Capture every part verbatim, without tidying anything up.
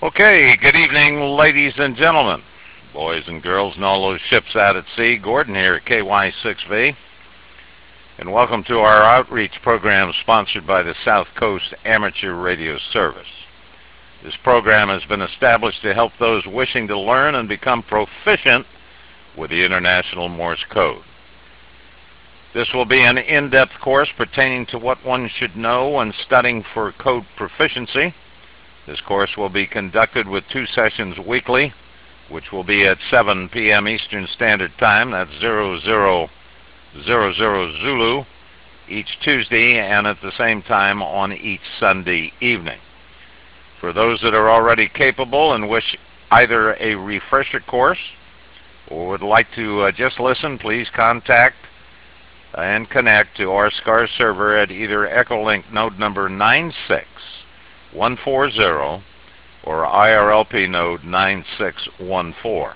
Okay, good evening, ladies and gentlemen, boys and girls, and all those ships out at sea. Gordon here at K Y six V, and welcome to our outreach program sponsored by the South Coast Amateur Radio Service. This program has been established to help those wishing to learn and become proficient with the International Morse Code. This will be an in-depth course pertaining to what one should know when studying for code proficiency. This course will be conducted with two sessions weekly, which will be at seven p m Eastern Standard Time, that's zero zero zero zero Zulu, each Tuesday, and at the same time on each Sunday evening. For those that are already capable and wish either a refresher course or would like to uh, just listen, please contact and connect to our SCAR server at either Echolink node number nine six one four zero or I R L P node nine six one four.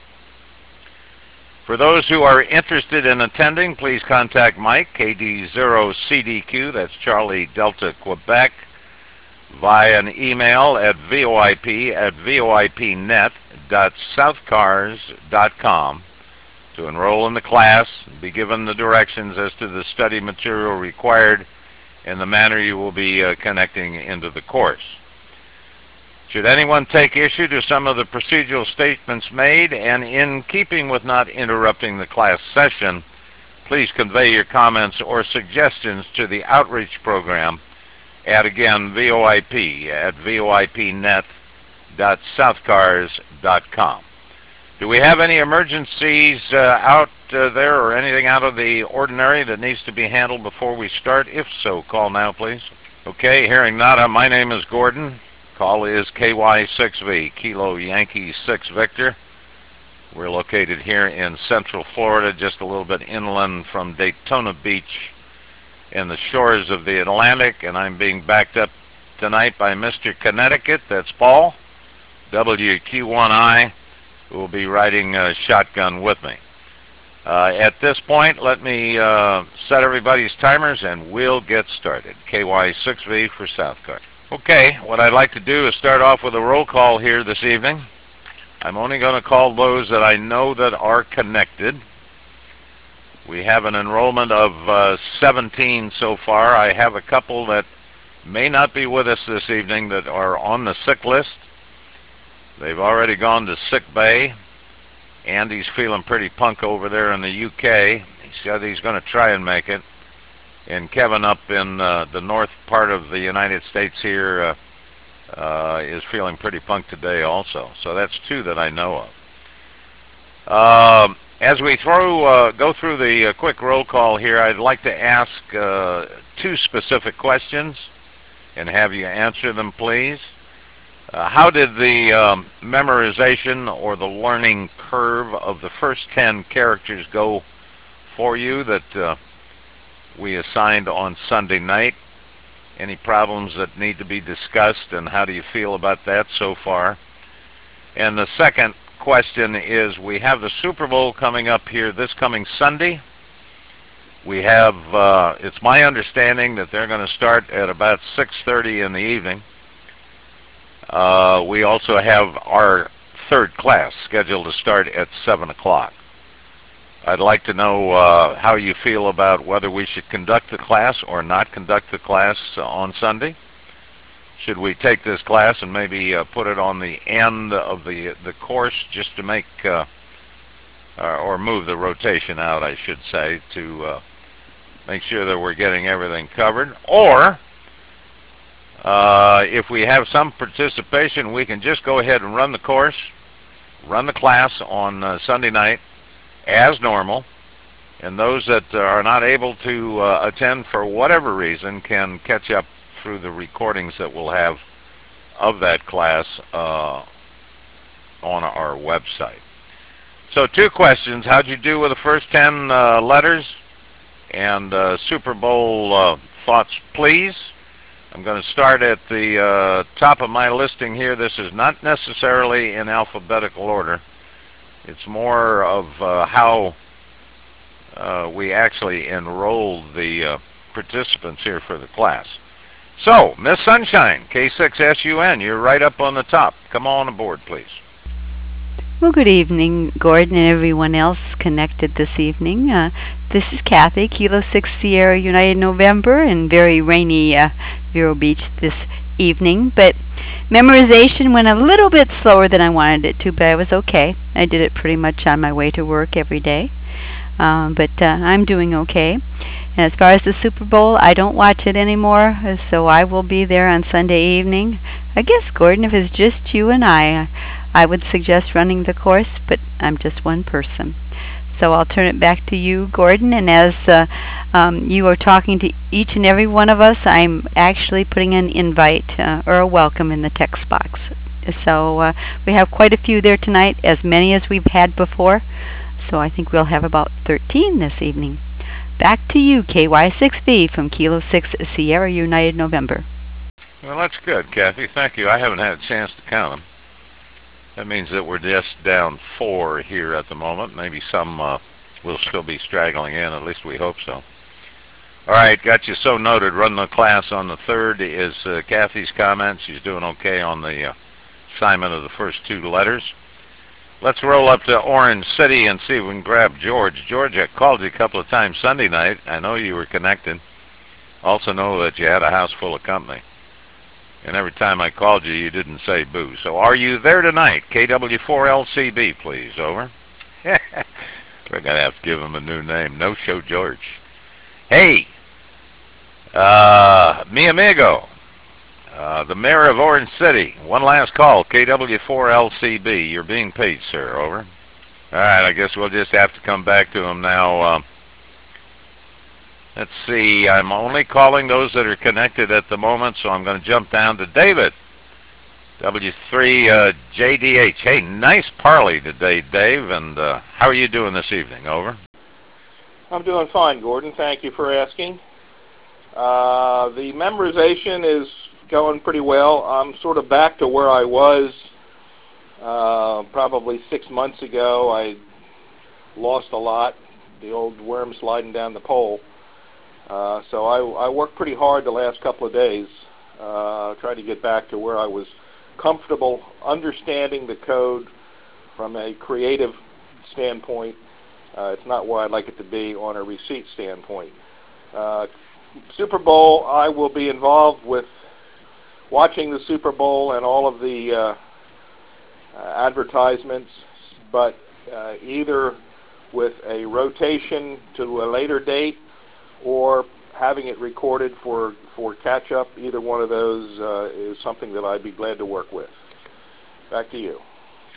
For those who are interested in attending, please contact Mike, K D zero C D Q, that's Charlie Delta Quebec, via an email at voip at voipnet dot southcars dot com to enroll in the class and be given the directions as to the study material required and the manner you will be uh, connecting into the course. Should anyone take issue to some of the procedural statements made, and in keeping with not interrupting the class session, please convey your comments or suggestions to the outreach program at, again, voip at voipnet dot southcars dot com. Do we have any emergencies uh, out uh, there or anything out of the ordinary that needs to be handled before we start? If so, call now, please. Okay, hearing nada, my name is Gordon. Call is K Y six V, Kilo Yankee six Victor. We're located here in Central Florida, just a little bit inland from Daytona Beach in the shores of the Atlantic, and I'm being backed up tonight by Mister Connecticut, that's Paul, W Q one I, who will be riding uh, shotgun with me. Uh, at this point, let me uh, set everybody's timers and we'll get started. K Y six V for Southcar. Okay, what I'd like to do is start off with a roll call here this evening. I'm only going to call those that I know that are connected. We have an enrollment of uh, seventeen so far. I have a couple that may not be with us this evening that are on the sick list. They've already gone to sick bay. Andy's feeling pretty punk over there in the U K. He said he's going to try and make it. And Kevin up in uh, the north part of the United States here uh, uh, is feeling pretty punk today also. So that's two that I know of. Uh, as we throw, uh, go through the uh, quick roll call here, I'd like to ask uh, two specific questions and have you answer them, please. Uh, how did the um, memorization or the learning curve of the first ten characters go for you that uh, we assigned on Sunday night? Any problems that need to be discussed, and how do you feel about that so far? And the second question is, we have the Super Bowl coming up here this coming Sunday. We have, uh, it's my understanding that they're going to start at about six thirty in the evening. Uh, we also have our third class scheduled to start at seven o'clock. I'd like to know uh, how you feel about whether we should conduct the class or not conduct the class uh, on Sunday. Should we take this class and maybe uh, put it on the end of the the course just to make, uh, uh, or move the rotation out, I should say, to uh, make sure that we're getting everything covered? Or Uh, if we have some participation, we can just go ahead and run the course, run the class on uh, Sunday night as normal, and those that are not able to uh, attend for whatever reason can catch up through the recordings that we'll have of that class uh, on our website. So two questions. How'd you do with the first ten uh, letters? And uh, Super Bowl uh, thoughts, please. I'm going to start at the uh, top of my listing here. This is not necessarily in alphabetical order. It's more of uh, how uh, we actually enrolled the uh, participants here for the class. So, Miss Sunshine, K six S U N, you're right up on the top. Come on aboard, please. Well, good evening, Gordon, and everyone else connected this evening. Uh, this is Kathy, Kilo six Sierra United November, in very rainy uh, Vero Beach this evening. But memorization went a little bit slower than I wanted it to, but I was okay. I did it pretty much on my way to work every day. Um, but uh, I'm doing okay. And as far as the Super Bowl, I don't watch it anymore, uh, so I will be there on Sunday evening. I guess, Gordon, if it's just you and I, I would suggest running the course, but I'm just one person. So I'll turn it back to you, Gordon. And as uh, um, you are talking to each and every one of us, I'm actually putting an invite uh, or a welcome in the text box. So uh, we have quite a few there tonight, as many as we've had before. So I think we'll have about thirteen this evening. Back to you, K Y six V from Kilo six Sierra United November. Well, that's good, Kathy. Thank you. I haven't had a chance to count them. That means that we're just down four here at the moment. Maybe some uh, will still be straggling in. At least we hope so. All right, got you so noted. Run the class on the third is uh, Kathy's comment. She's doing okay on the uh, assignment of the first two letters. Let's roll up to Orange City and see if we can grab George. George, I called you a couple of times Sunday night. I know you were connected. Also know that you had a house full of company. And every time I called you, you didn't say boo. So are you there tonight? K W four L C B, please. Over. We're going to have to give him a new name. No Show George. Hey, uh, mi amigo, uh, the mayor of Orange City. One last call. K W four L C B. You're being paid, sir. Over. All right, I guess we'll just have to come back to him now. Uh, Let's see, I'm only calling those that are connected at the moment, so I'm going to jump down to David, W three uh, J D H. Hey, nice parley today, Dave, and uh, how are you doing this evening? Over. I'm doing fine, Gordon. Thank you for asking. Uh, the memorization is going pretty well. I'm sort of back to where I was uh, probably six months ago. I lost a lot, the old worm sliding down the pole. Uh, so I, I worked pretty hard the last couple of days, uh, trying to get back to where I was comfortable understanding the code from a creative standpoint. Uh, it's not where I'd like it to be on a receipt standpoint. Uh, Super Bowl, I will be involved with watching the Super Bowl and all of the uh, uh, advertisements, but uh, either with a rotation to a later date or having it recorded for, for catch-up, either one of those uh, is something that I'd be glad to work with. Back to you.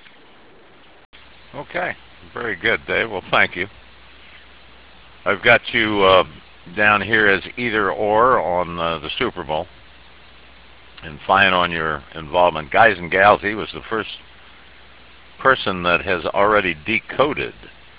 Okay, very good, Dave. Well, thank you. I've got you uh, down here as either or on uh, the Super Bowl, and fine on your involvement. Guys and gals, he was the first person that has already decoded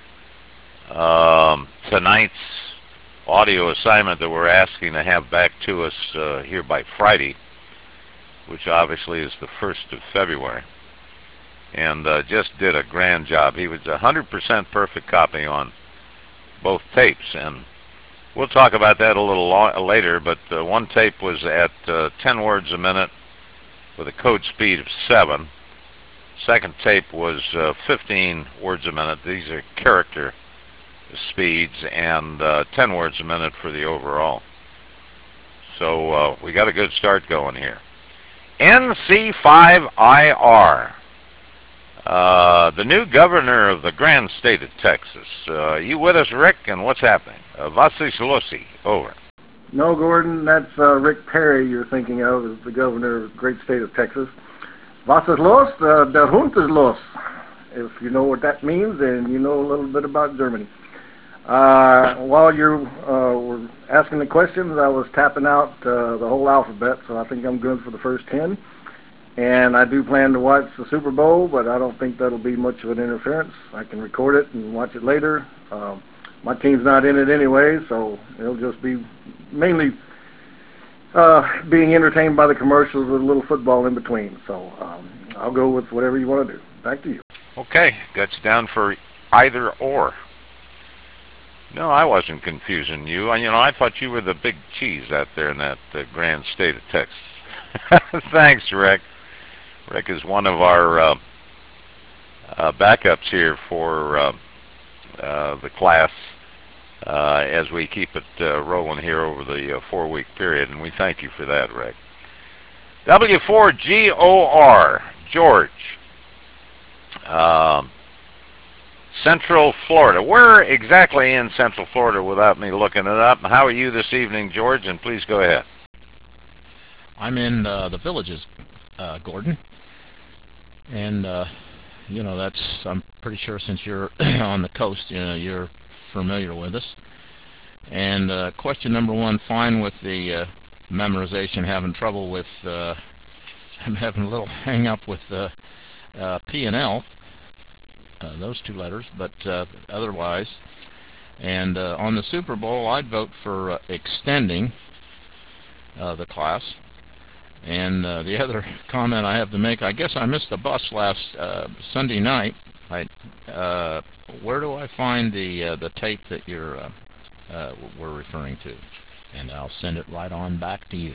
um, tonight's audio assignment that we're asking to have back to us uh, here by Friday, which obviously is the first of February, and uh, just did a grand job. He was a one hundred percent perfect copy on both tapes, and we'll talk about that a little lo- later, but uh, one tape was at uh, ten words a minute with a code speed of seven. Second tape was uh, fifteen words a minute. These are character speeds, and uh, ten words a minute for the overall. So uh, we got a good start going here. N C five I R, uh, the new governor of the grand state of Texas. Uh, you with us, Rick? And what's happening? Uh, Vasilossi, over. No, Gordon, that's uh, Rick Perry you're thinking of as the governor of the great state of Texas. Was ist los? Uh, der Hund ist los. If you know what that means, then you know a little bit about Germany. Uh, while you uh, were asking the questions, I was tapping out uh, the whole alphabet, so I think I'm good for the first ten. And I do plan to watch the Super Bowl, but I don't think that'll be much of an interference. I can record it and watch it later. Um, my team's not in it anyway, so it'll just be mainly uh, being entertained by the commercials with a little football in between. So um, I'll go with whatever you want to do. Back to you. Okay, got you down for either or. No, I wasn't confusing you. You know, I thought you were the big cheese out there in that uh, grand state of Texas. Thanks, Rick. Rick is one of our uh, uh, backups here for uh, uh, the class uh, as we keep it uh, rolling here over the uh, four-week period, and we thank you for that, Rick. W four G O R, George. Um, Central Florida. Where exactly in Central Florida without me looking it up? How are you this evening, George? And please go ahead. I'm in uh, the Villages, uh, Gordon. And, uh, you know, that's, I'm pretty sure since you're on the coast, you know, you're familiar with us. And uh, question number one, fine with the uh, memorization, having trouble with, uh, I'm having a little hang up with uh, uh, P and L. Uh, those two letters, but uh, otherwise, and uh, on the Super Bowl, I'd vote for uh, extending uh, the class. And uh, the other comment I have to make, I guess I missed the bus last uh, Sunday night. I, uh, where do I find the uh, the tape that you're uh, uh, we're referring to? And I'll send it right on back to you.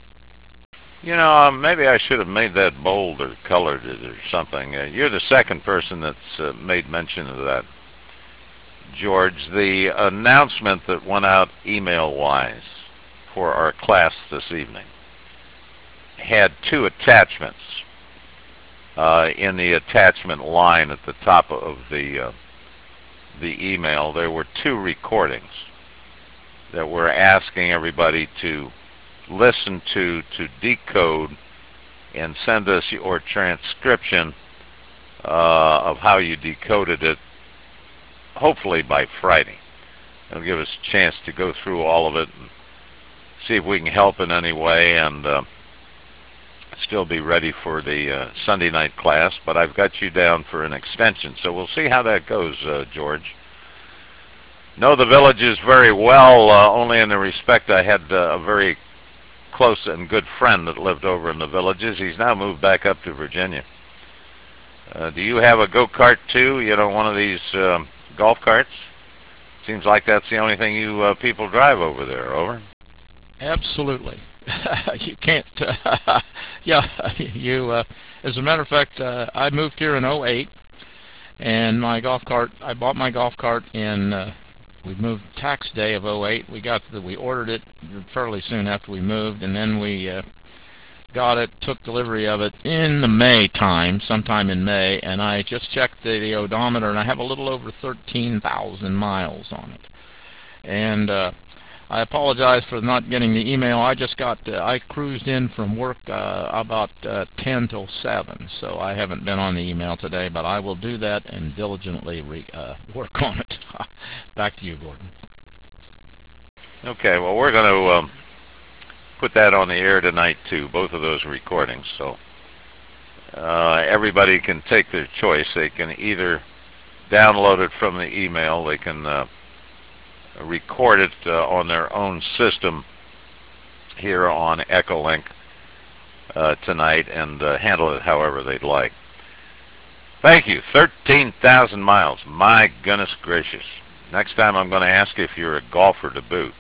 You know, uh, maybe I should have made that bold or colored it or something. Uh, you're the second person that's uh, made mention of that, George. The announcement that went out email-wise for our class this evening had two attachments. Uh, in the attachment line at the top of the uh, the email, there were two recordings that we're asking everybody to listen to, to decode, and send us your transcription uh, of how you decoded it, hopefully by Friday. It'll give us a chance to go through all of it and see if we can help in any way, and uh, still be ready for the uh, Sunday night class. But I've got you down for an extension, so we'll see how that goes, uh, George. Know the Villages very well, uh, only in the respect I had uh, a very close and good friend that lived over in the Villages. He's now moved back up to Virginia. Uh, do you have a go-kart too? You know, one of these uh, golf carts? Seems like that's the only thing you uh, people drive over there. Over? Absolutely. You can't. Uh, yeah, you. Uh, as a matter of fact, uh, I moved here in oh eight, and my golf cart. I bought my golf cart in. Uh, We moved tax day of oh eight. We got the, we ordered it fairly soon after we moved, and then we uh, got it, took delivery of it in the May time, sometime in May, and I just checked the, the odometer, and I have a little over thirteen thousand miles on it. And uh, I apologize for not getting the email. I just got, uh, I cruised in from work uh, about uh, ten till seven, so I haven't been on the email today, but I will do that and diligently re, uh, work on it. Back to you, Gordon. Okay, well, we're going to um, put that on the air tonight, too, both of those recordings, so uh, everybody can take their choice. They can either download it from the email, they can uh, record it uh, on their own system here on Echolink uh, tonight, and uh, handle it however they'd like. Thank you. thirteen thousand miles. My goodness gracious. Next time I'm going to ask if you're a golfer to boot.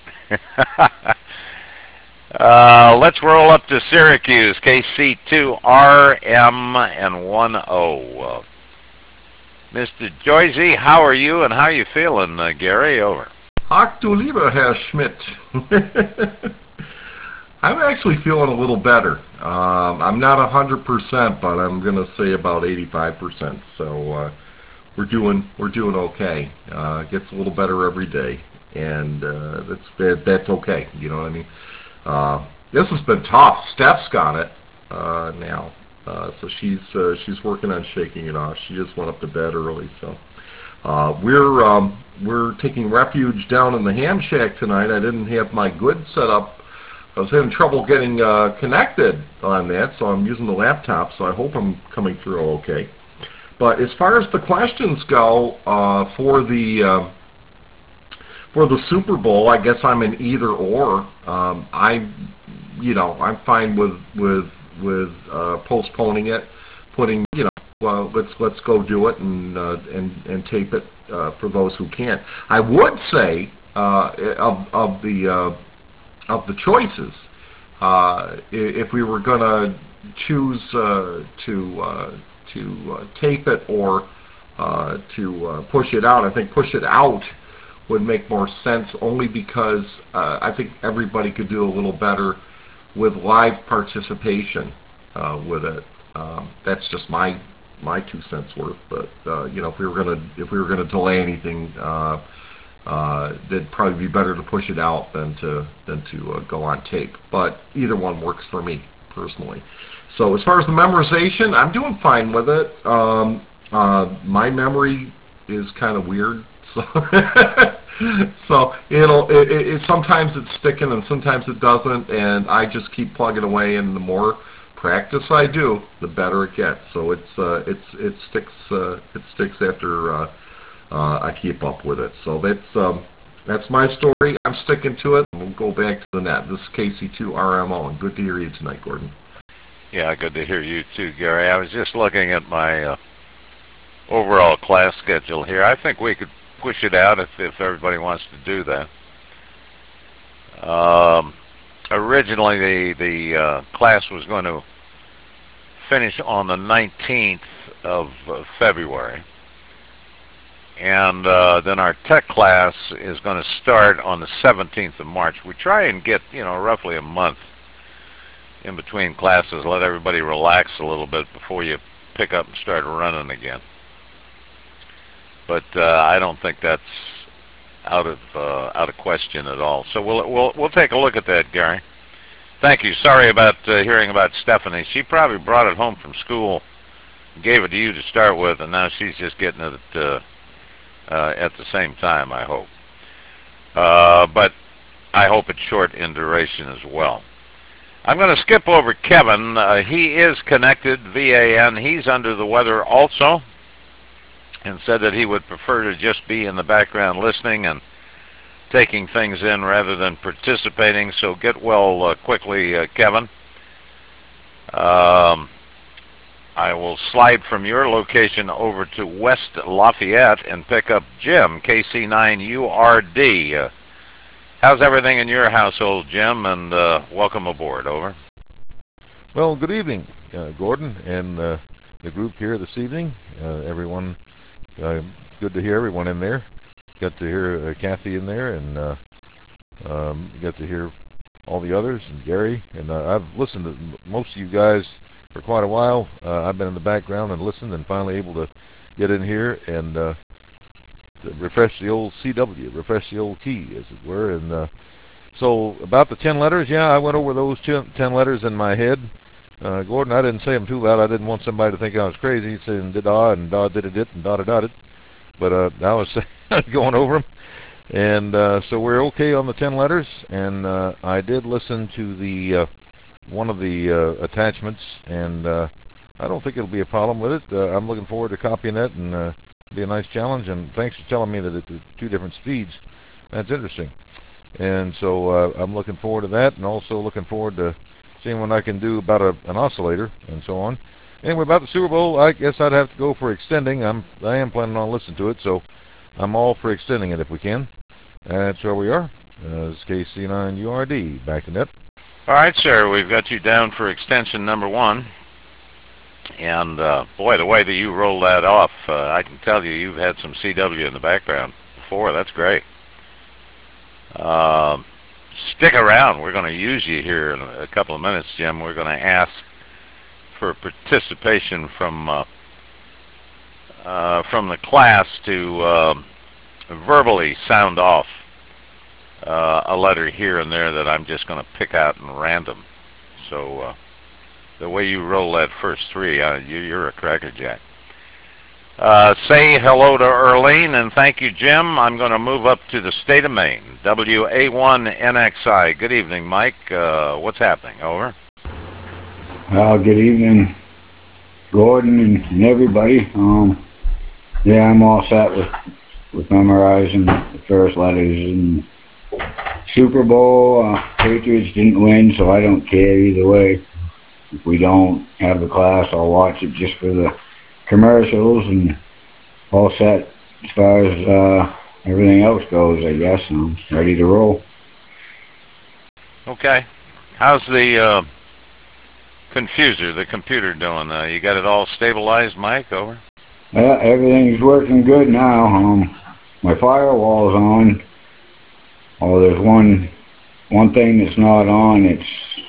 uh, let's roll up to Syracuse, K C two R M and one O. Uh, Mister Joyce, how are you and how are you feeling, uh, Gary? Over. Ach du lieber Herr Schmidt. I'm actually feeling a little better. Um, I'm not one hundred percent, but I'm going to say about eighty-five percent. So uh, we're doing we're doing okay. Uh, it gets a little better every day, and uh, that's that, that's okay. You know what I mean? Uh, this has been tough. Steph's got it uh, now, uh, so she's uh, she's working on shaking it off. She just went up to bed early, so uh, we're um, we're taking refuge down in the ham shack tonight. I didn't have my good set up. I was having trouble getting uh, connected on that, so I'm using the laptop, so I hope I'm coming through okay. But as far as the questions go, uh, for the uh, for the Super Bowl, I guess I'm in either or. Um, I, you know, I'm fine with with with uh, postponing it, putting, you know, uh, let's let's go do it and uh, and and tape it uh, for those who can't. I would say uh, of of the uh, of the choices, uh, if we were going to choose uh, to uh, to uh, tape it or uh, to uh, push it out, I think push it out would make more sense, only because uh, I think everybody could do a little better with live participation uh, with it. Um, that's just my my two cents worth. But uh, you know, if we were gonna if we were gonna delay anything, uh, uh, it'd probably be better to push it out than to than to uh, go on tape. But either one works for me personally. So as far as the memorization, I'm doing fine with it. Um, uh, my memory is kind of weird, so so it'll it, it, it sometimes it's sticking and sometimes it doesn't, and I just keep plugging away, and the more practice I do, the better it gets. So it's uh, it's it sticks uh, it sticks after uh, uh, I keep up with it. So that's um, that's my story. I'm sticking to it. We'll go back to the net. This is K C two R M O, and good to hear you tonight, Gordon. Yeah, good to hear you too, Gary. I was just looking at my uh, overall class schedule here. I think we could push it out if, if everybody wants to do that. Um, originally, the, the uh, class was going to finish on the nineteenth of uh, February. And uh, then our tech class is going to start on the seventeenth of March. We try and get, you know, roughly a month in between classes, let everybody relax a little bit before you pick up and start running again. But uh, I don't think that's out of uh, out of question at all. So we'll we'll we'll take a look at that, Gary. Thank you. Sorry about uh, hearing about Stephanie. She probably brought it home from school, gave it to you to start with, and now she's just getting it uh, uh, at the same time, I hope. Uh, but I hope it's short in duration as well. I'm going to skip over Kevin. Uh, he is connected, V A N. He's under the weather also, and said that he would prefer to just be in the background listening and taking things in rather than participating. So get well uh, quickly, uh, Kevin. Um, I will slide from your location over to West Lafayette and pick up Jim, K C nine U R D. Uh, how's everything in your household, Jim? And uh, welcome aboard. Over. Well, good evening, uh, Gordon, and uh, the group here this evening. Uh, everyone, uh, good to hear everyone in there. Got to hear uh, Kathy in there, and uh, um, got to hear all the others, and Gary. And uh, I've listened to most of you guys for quite a while. Uh, I've been in the background and listened, and finally able to get in here and uh, to refresh the old C W, refresh the old key, as it were. And uh, so about the ten letters, yeah, I went over those ten letters in my head. Uh, Gordon, I didn't say them too loud. I didn't want somebody to think I was crazy, saying da-da and da-did-it-it and da-da-da-did. But uh, I was going over them. And uh, so we're okay on the ten letters. And uh, I did listen to the uh, one of the uh, attachments, and uh, I don't think it'll be a problem with it. Uh, I'm looking forward to copying it, and uh, it'll be a nice challenge. And thanks for telling me that it's two different speeds. That's interesting. And so uh, I'm looking forward to that, and also looking forward to seeing what I can do about a, an oscillator and so on. Anyway, about the Super Bowl, I guess I'd have to go for extending. I'm I am planning on listening to it, so I'm all for extending it if we can. That's where we are. Uh, this is K C nine U R D, back to net. All right, sir, we've got you down for extension number one. And, uh, boy, the way that you roll that off, uh, I can tell you you've had some C W in the background before. That's great. Uh, stick around. We're going to use you here in a couple of minutes, Jim. We're going to ask for participation from uh, uh, from the class to uh, verbally sound off uh, a letter here and there that I'm just going to pick out in random. So uh, the way you roll that first three, uh, you, you're a crackerjack. Uh, say hello to Earlene, and thank you, Jim. I'm going to move up to the state of Maine, W A one N X I. Good evening, Mike. Uh, what's happening? Over. Well, good evening, Gordon and, and everybody. Um, yeah, I'm all set with with memorizing the first letters. And Super Bowl, uh, Patriots didn't win, so I don't care either way. If we don't have the class, I'll watch it just for the commercials and all set as far as uh, everything else goes, I guess. I'm ready to roll. Okay. How's the uh, confuser, the computer doing? Uh, you got it all stabilized, Mike? Over. Yeah, everything's working good now. Um, my firewall's on. Oh, there's one one thing that's not on. It's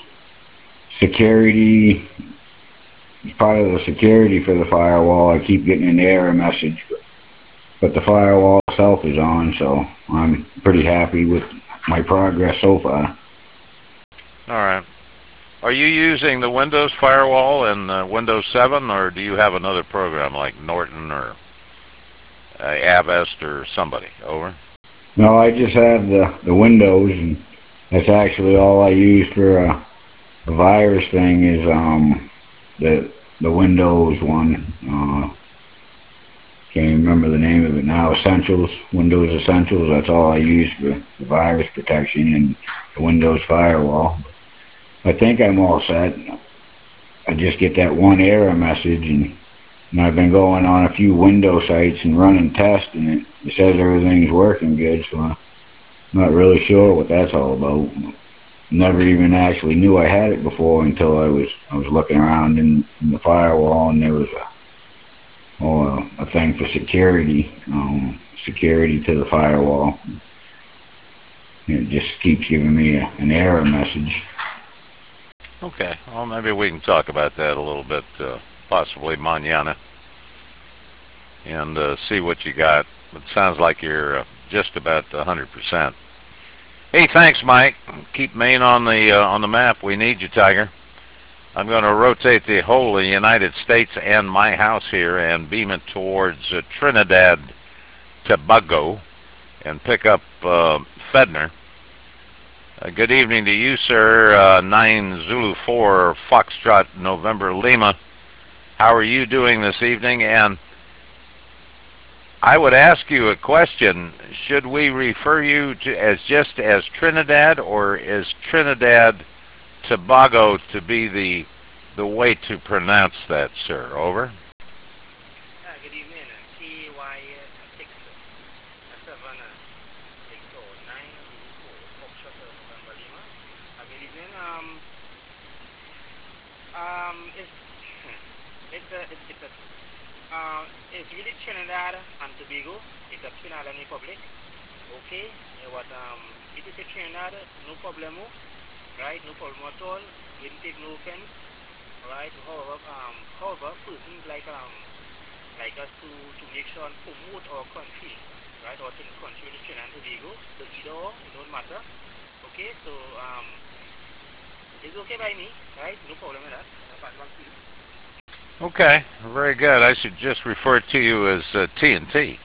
security. It's part of the security for the firewall. I keep getting an error message, but the firewall itself is on, so I'm pretty happy with my progress so far. All right. Are you using the Windows firewall in uh, Windows seven, or do you have another program like Norton or uh, Avast or somebody? Over. No, I just have the, the Windows, and that's actually all I use for a, a virus thing is um the the Windows one. Uh, can't even remember the name of it now. Essentials, Windows Essentials. That's all I use for the virus protection and the Windows firewall. I think I'm all set. I just get that one error message, and, and I've been going on a few Windows sites and running tests, and it, it says everything's working good, so I'm not really sure what that's all about. Never even actually knew I had it before until I was I was looking around in, in the firewall, and there was a oh, a, a thing for security, um, security to the firewall. And it just keeps giving me a, an error message. Okay. Well, maybe we can talk about that a little bit, uh, possibly mañana, and uh, see what you got. It sounds like you're uh, just about one hundred percent. Hey, thanks, Mike. Keep Maine on the uh, on the map. We need you, Tiger. I'm going to rotate the whole of the United States and my house here and beam it towards uh, Trinidad, Tobago, and pick up uh, Fedner. Uh, good evening to you, sir. Uh, nine Zulu four Foxtrot November Lima. How are you doing this evening? And I would ask you a question. Should we refer you to as just as Trinidad, or is Trinidad Tobago to be the the way to pronounce that, sir? Over. Ah, good evening. T Y six seven Victor nine Zulu four Foxtrot November Lima. Ah, good evening. Um, um, it's it's a it's, it's a uh, it's really Trinidad and Tobago. It's a Trinidad Republic. Okay. Yeah, what um, it is a Trinidad, no problem, right? No problem at all. We didn't take no offense, right? However, um, however, persons like um. like us to, to make sure and promote our country, right, or to country with Trinidad and Tobago, so either or, it don't matter, okay, so, um, it's okay by me, right, no problem with that, okay, very good. I should just refer to you as uh, T N T.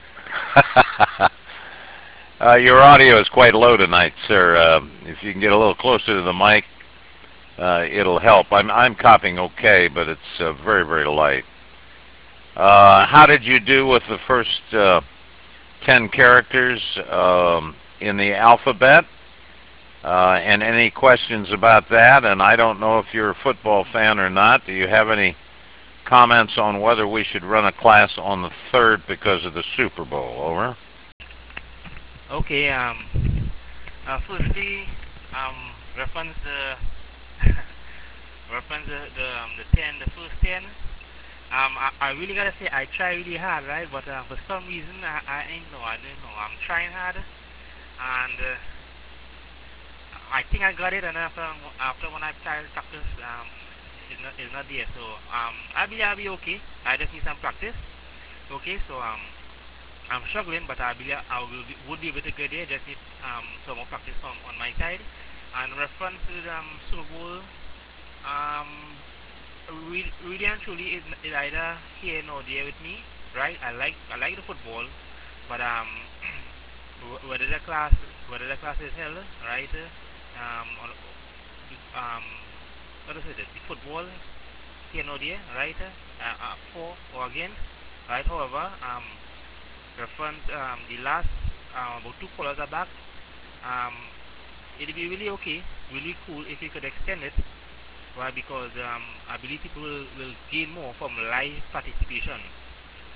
uh, your audio is quite low tonight, sir. Uh, if you can get a little closer to the mic, uh, it'll help. I'm, I'm copying okay, but it's uh, very, very light. Uh, how did you do with the first uh, ten characters um, in the alphabet? Uh, and any questions about that? And I don't know if you're a football fan or not. Do you have any comments on whether we should run a class on the third because of the Super Bowl? Over. okay, um, uh, firstly, um, reference the, reference the, the, um, the ten, the first ten. Um, I, I really gotta say, I try really hard, right? But uh, for some reason, I, I ain't know, I don't know. I'm trying hard, and uh, I think I got it. And after, after when I try to practice, um, it's not, it's not there. So um, I'll be, I'll be okay. I just need some practice. Okay, so um, I'm struggling, but I believe I will be, would be able to get there. Just need um some more practice on, on my side. And reference to the um, Super Bowl, um. Really, really and truly is, is either here nor there with me, right? I like I like the football, but um, whether the class whether the class is held, right? Um, or, um, what is it? The football here nor there, right? Uh, uh, for or against, right? However, um, reference um the last um, about two callers are back. Um, it'd be really okay, really cool if you could extend it. Why? Because um, I believe people will, will gain more from live participation.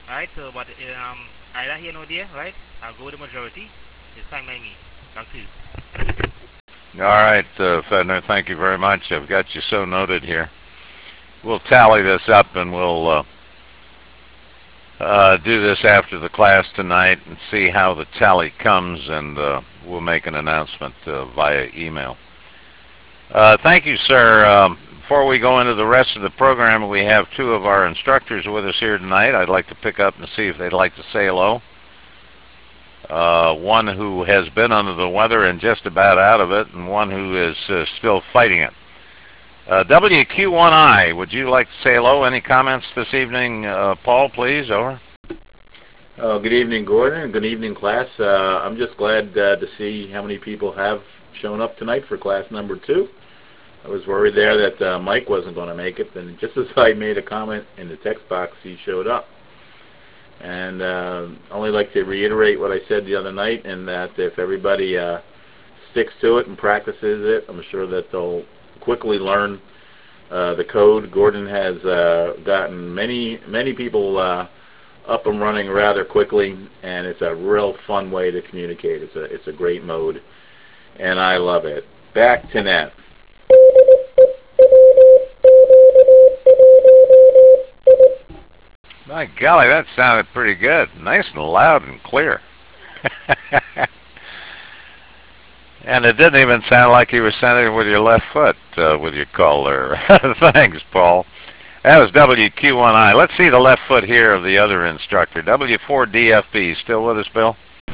Alright, so but um, either here or there, right? I'll go with the majority. It's fine by me. Talk to you. All right, uh, Fedner, thank you very much. I've got you so noted here. We'll tally this up and we'll uh, uh, do this after the class tonight and see how the tally comes, and uh, we'll make an announcement uh, via email. Uh, thank you, sir. Um, before we go into the rest of the program, we have two of our instructors with us here tonight. I'd like to pick up and see if they'd like to say hello. Uh, one who has been under the weather and just about out of it, and one who is uh, still fighting it. Uh, W Q one I, would you like to say hello? Any comments this evening? Uh, Paul, please, over. Uh, good evening, Gordon. Good evening, class. Uh, I'm just glad uh, to see how many people have shown up tonight for class number two. I was worried there that uh, Mike wasn't going to make it, and just as I made a comment in the text box, he showed up. And uh, I'd only like to reiterate what I said the other night, and that if everybody uh, sticks to it and practices it, I'm sure that they'll quickly learn uh, the code. Gordon has uh, gotten many, many people uh, up and running rather quickly, and it's a real fun way to communicate. It's a, it's a great mode, and I love it. Back to net. My golly, that sounded pretty good. Nice and loud and clear. And it didn't even sound like you were sending it with your left foot uh, with your call there. Thanks, Paul. That was W Q one I. Let's see the left foot here of the other instructor. W four D F B. Still with us, Bill?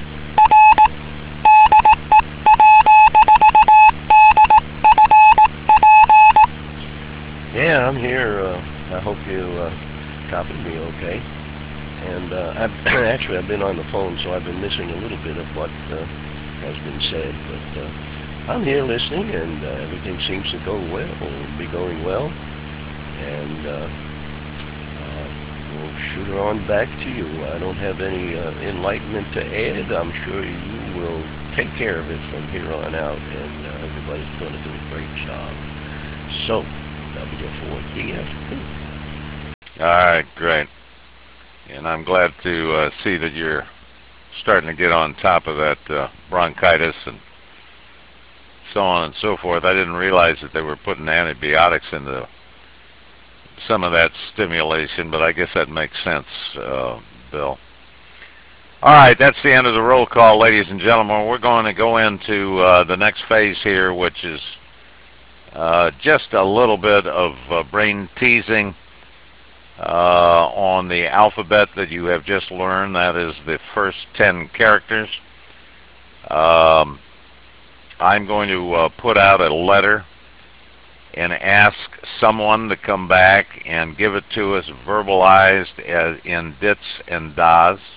Yeah, I'm here. Uh, I hope you uh, copy me okay. And uh, I've actually I've been on the phone, so I've been missing a little bit of what uh, has been said. But uh, I'm here listening, and uh, everything seems to go well, or be going well. And uh, uh, we'll shoot her on back to you. I don't have any uh, enlightenment to add. I'm sure you will take care of it from here on out, and uh, everybody's going to do a great job. So, W four D F B. All right, great. And I'm glad to uh, see that you're starting to get on top of that uh, bronchitis and so on and so forth. I didn't realize that they were putting antibiotics into some of that stimulation, but I guess that makes sense, uh, Bill. All right, that's the end of the roll call, ladies and gentlemen. We're going to go into uh, the next phase here, which is uh, just a little bit of uh, brain teasing uh, on the alphabet that you have just learned. That is the first ten characters. Um, I'm going to uh, put out a letter and ask someone to come back and give it to us verbalized as in dits and das,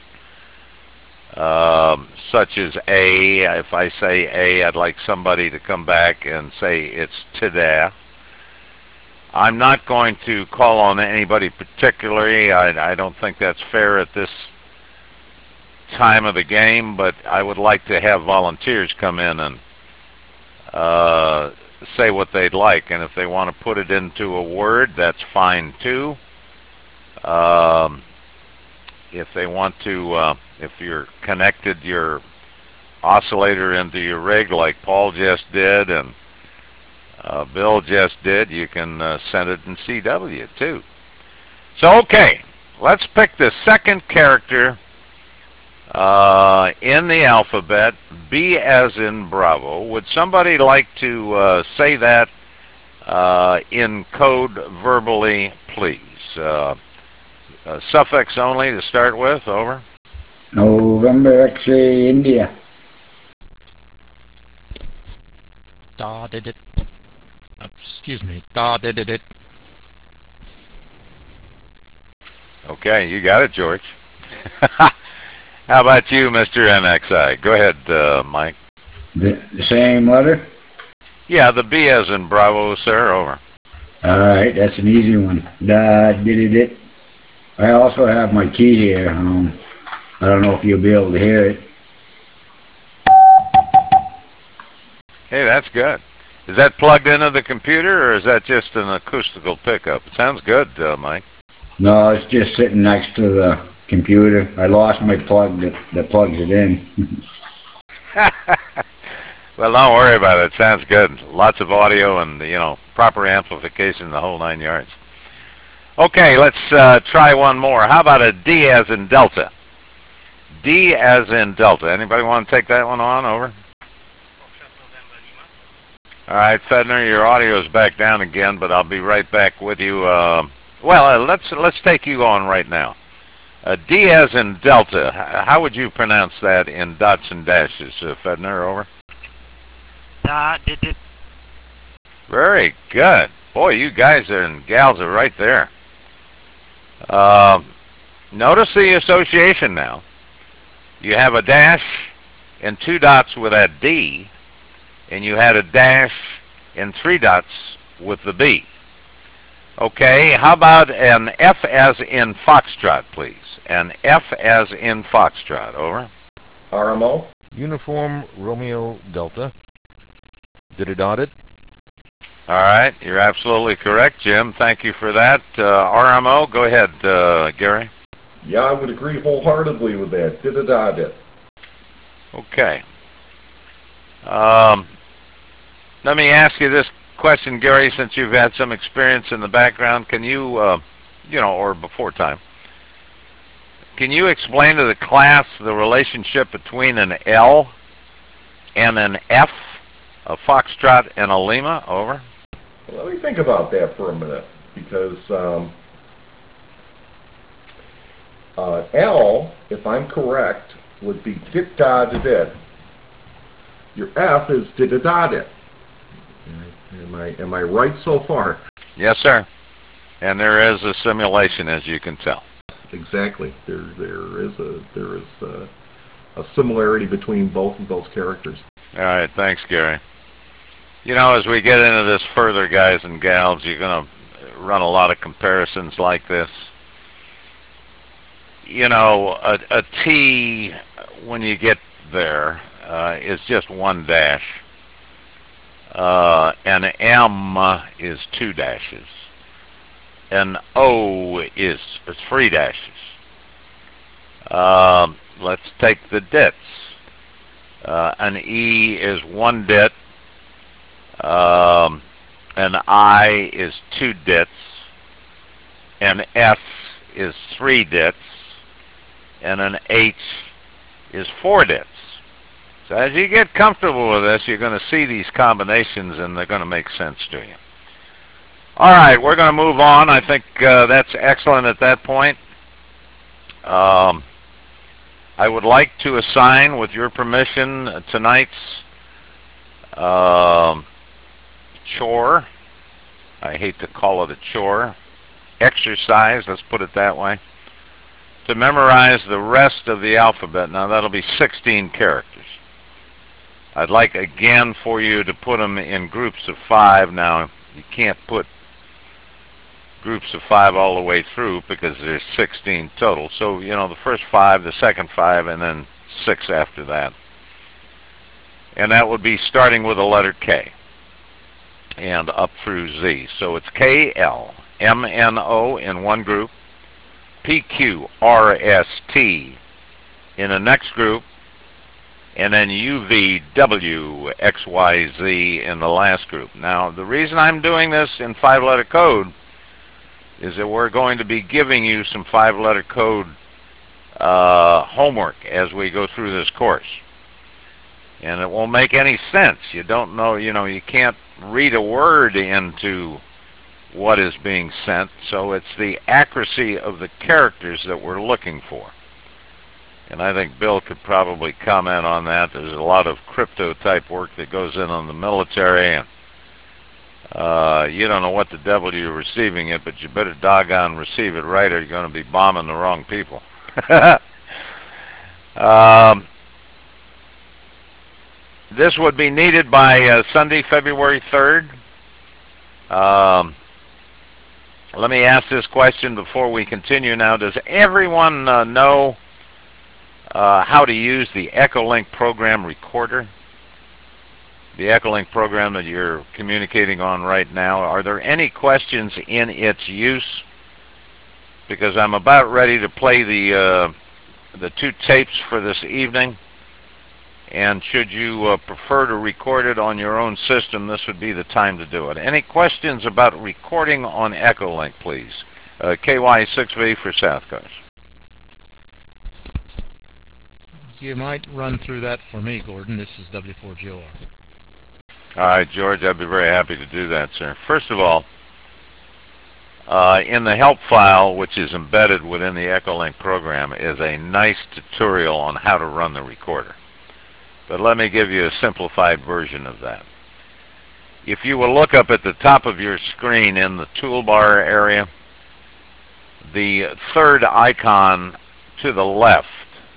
um, such as A. If I say A, I'd like somebody to come back and say it's today. I'm not going to call on anybody particularly. I, I don't think that's fair at this time of the game, but I would like to have volunteers come in and uh, say what they'd like, and if they want to put it into a word, that's fine too. Um, if they want to, uh, if you're connected your oscillator into your rig like Paul just did and uh, Bill just did, you can uh, send it in C W too. So okay, let's pick the second character uh, in the alphabet, B as in Bravo. Would somebody like to uh, say that uh, in code verbally, please? Uh, uh, suffix only to start with, over. November X-ray India. Da did it. Uh, excuse me. Da did it. Okay, you got it, George. How about you, Mister N X I? Go ahead, uh, Mike. The, the same letter? Yeah, the B as in Bravo, sir, over. Alright, that's an easy one. Da did it. I also have my key here. Um, I don't know if you'll be able to hear it. Hey, that's good. Is that plugged into the computer, or is that just an acoustical pickup? It sounds good, uh, Mike. No, it's just sitting next to the computer. I lost my plug that, that plugs it in. Well, don't worry about it. It sounds good. Lots of audio and, you know, proper amplification, the whole nine yards. Okay, let's uh, try one more. How about a D as in Delta? D as in Delta. Anybody want to take that one on? Over. All right, Fedner, your audio is back down again, but I'll be right back with you. Uh, well, uh, let's let's take you on right now. Uh, D as in Delta. How would you pronounce that in dots and dashes, uh, Fedner? Over. Da did it. Very good. Boy, you guys and gals are right there. Uh, notice the association now. You have a dash and two dots with that D, and you had a dash and three dots with the B. Okay, how about an F as in Foxtrot, please? An F as in Foxtrot. Over. R M O? Uniform Romeo Delta. Did it audit? All right, you're absolutely correct, Jim. Thank you for that. Uh, R M O, go ahead, uh, Gary. Yeah, I would agree wholeheartedly with that. Did it audit? Okay. Um, let me ask you this question, Gary, since you've had some experience in the background. Can you, uh, you know, or before time, can you explain to the class the relationship between an L and an F? A Foxtrot and a Lima. Over. Well, let me think about that for a minute, because um, uh, L, if I'm correct, would be dit da da dit. Your F is did da da dit. Am I am I right so far? Yes, sir. And there is a simulation, as you can tell. Exactly. There there is a there is a, a similarity between both of those characters. All right. Thanks, Gary. You know, as we get into this further, guys and gals, you're going to run a lot of comparisons like this. You know, a, a T, when you get there, uh, is just one dash. Uh, an M is two dashes. An O is three dashes. Uh, let's take the dits. Uh, an E is one dit. Um, an I is two dits, an S is three dits, and an H is four dits. So as you get comfortable with this, you're going to see these combinations, and they're going to make sense to you. All right, we're going to move on. I think uh, that's excellent at that point. Um, I would like to assign, with your permission, tonight's um, chore. I hate to call it a chore. Exercise, let's put it that way. To memorize the rest of the alphabet. Now that'll be sixteen characters. I'd like again for you to put them in groups of five. Now you can't put groups of five all the way through because there's sixteen total. So, you know, the first five, the second five, and then six after that. And that would be starting with the letter K and up through Z. So it's K L, M N O in one group, P Q R S T in the next group, and then U V W X Y Z in the last group. Now, the reason I'm doing this in five-letter code is that we're going to be giving you some five-letter code uh, homework as we go through this course. And it won't make any sense. You don't know, you know, you can't read a word into what is being sent, so it's the accuracy of the characters that we're looking for. And I think Bill could probably comment on that. There's a lot of crypto type work that goes in on the military, and uh, you don't know what the devil you're receiving it, but you better doggone receive it right, or you're going to be bombing the wrong people. um, This would be needed by uh, Sunday, February third. Um, let me ask this question before we continue now. Does everyone uh, know uh, how to use the Echolink program recorder? The Echolink program that you're communicating on right now. Are there any questions in its use? because I'm about ready to play the uh, the two tapes for this evening. And should you uh, prefer to record it on your own system, this would be the time to do it. Any questions about recording on Echolink, please? Uh, K Y six V for Southcoast. You might run through that for me, Gordon. This is W four G O R. All right, George, I'd be very happy to do that, sir. First of all, uh, in the help file, which is embedded within the Echolink program, is a nice tutorial on how to run the recorder. But let me give you a simplified version of that. If you will look up at the top of your screen in the toolbar area, the third icon to the left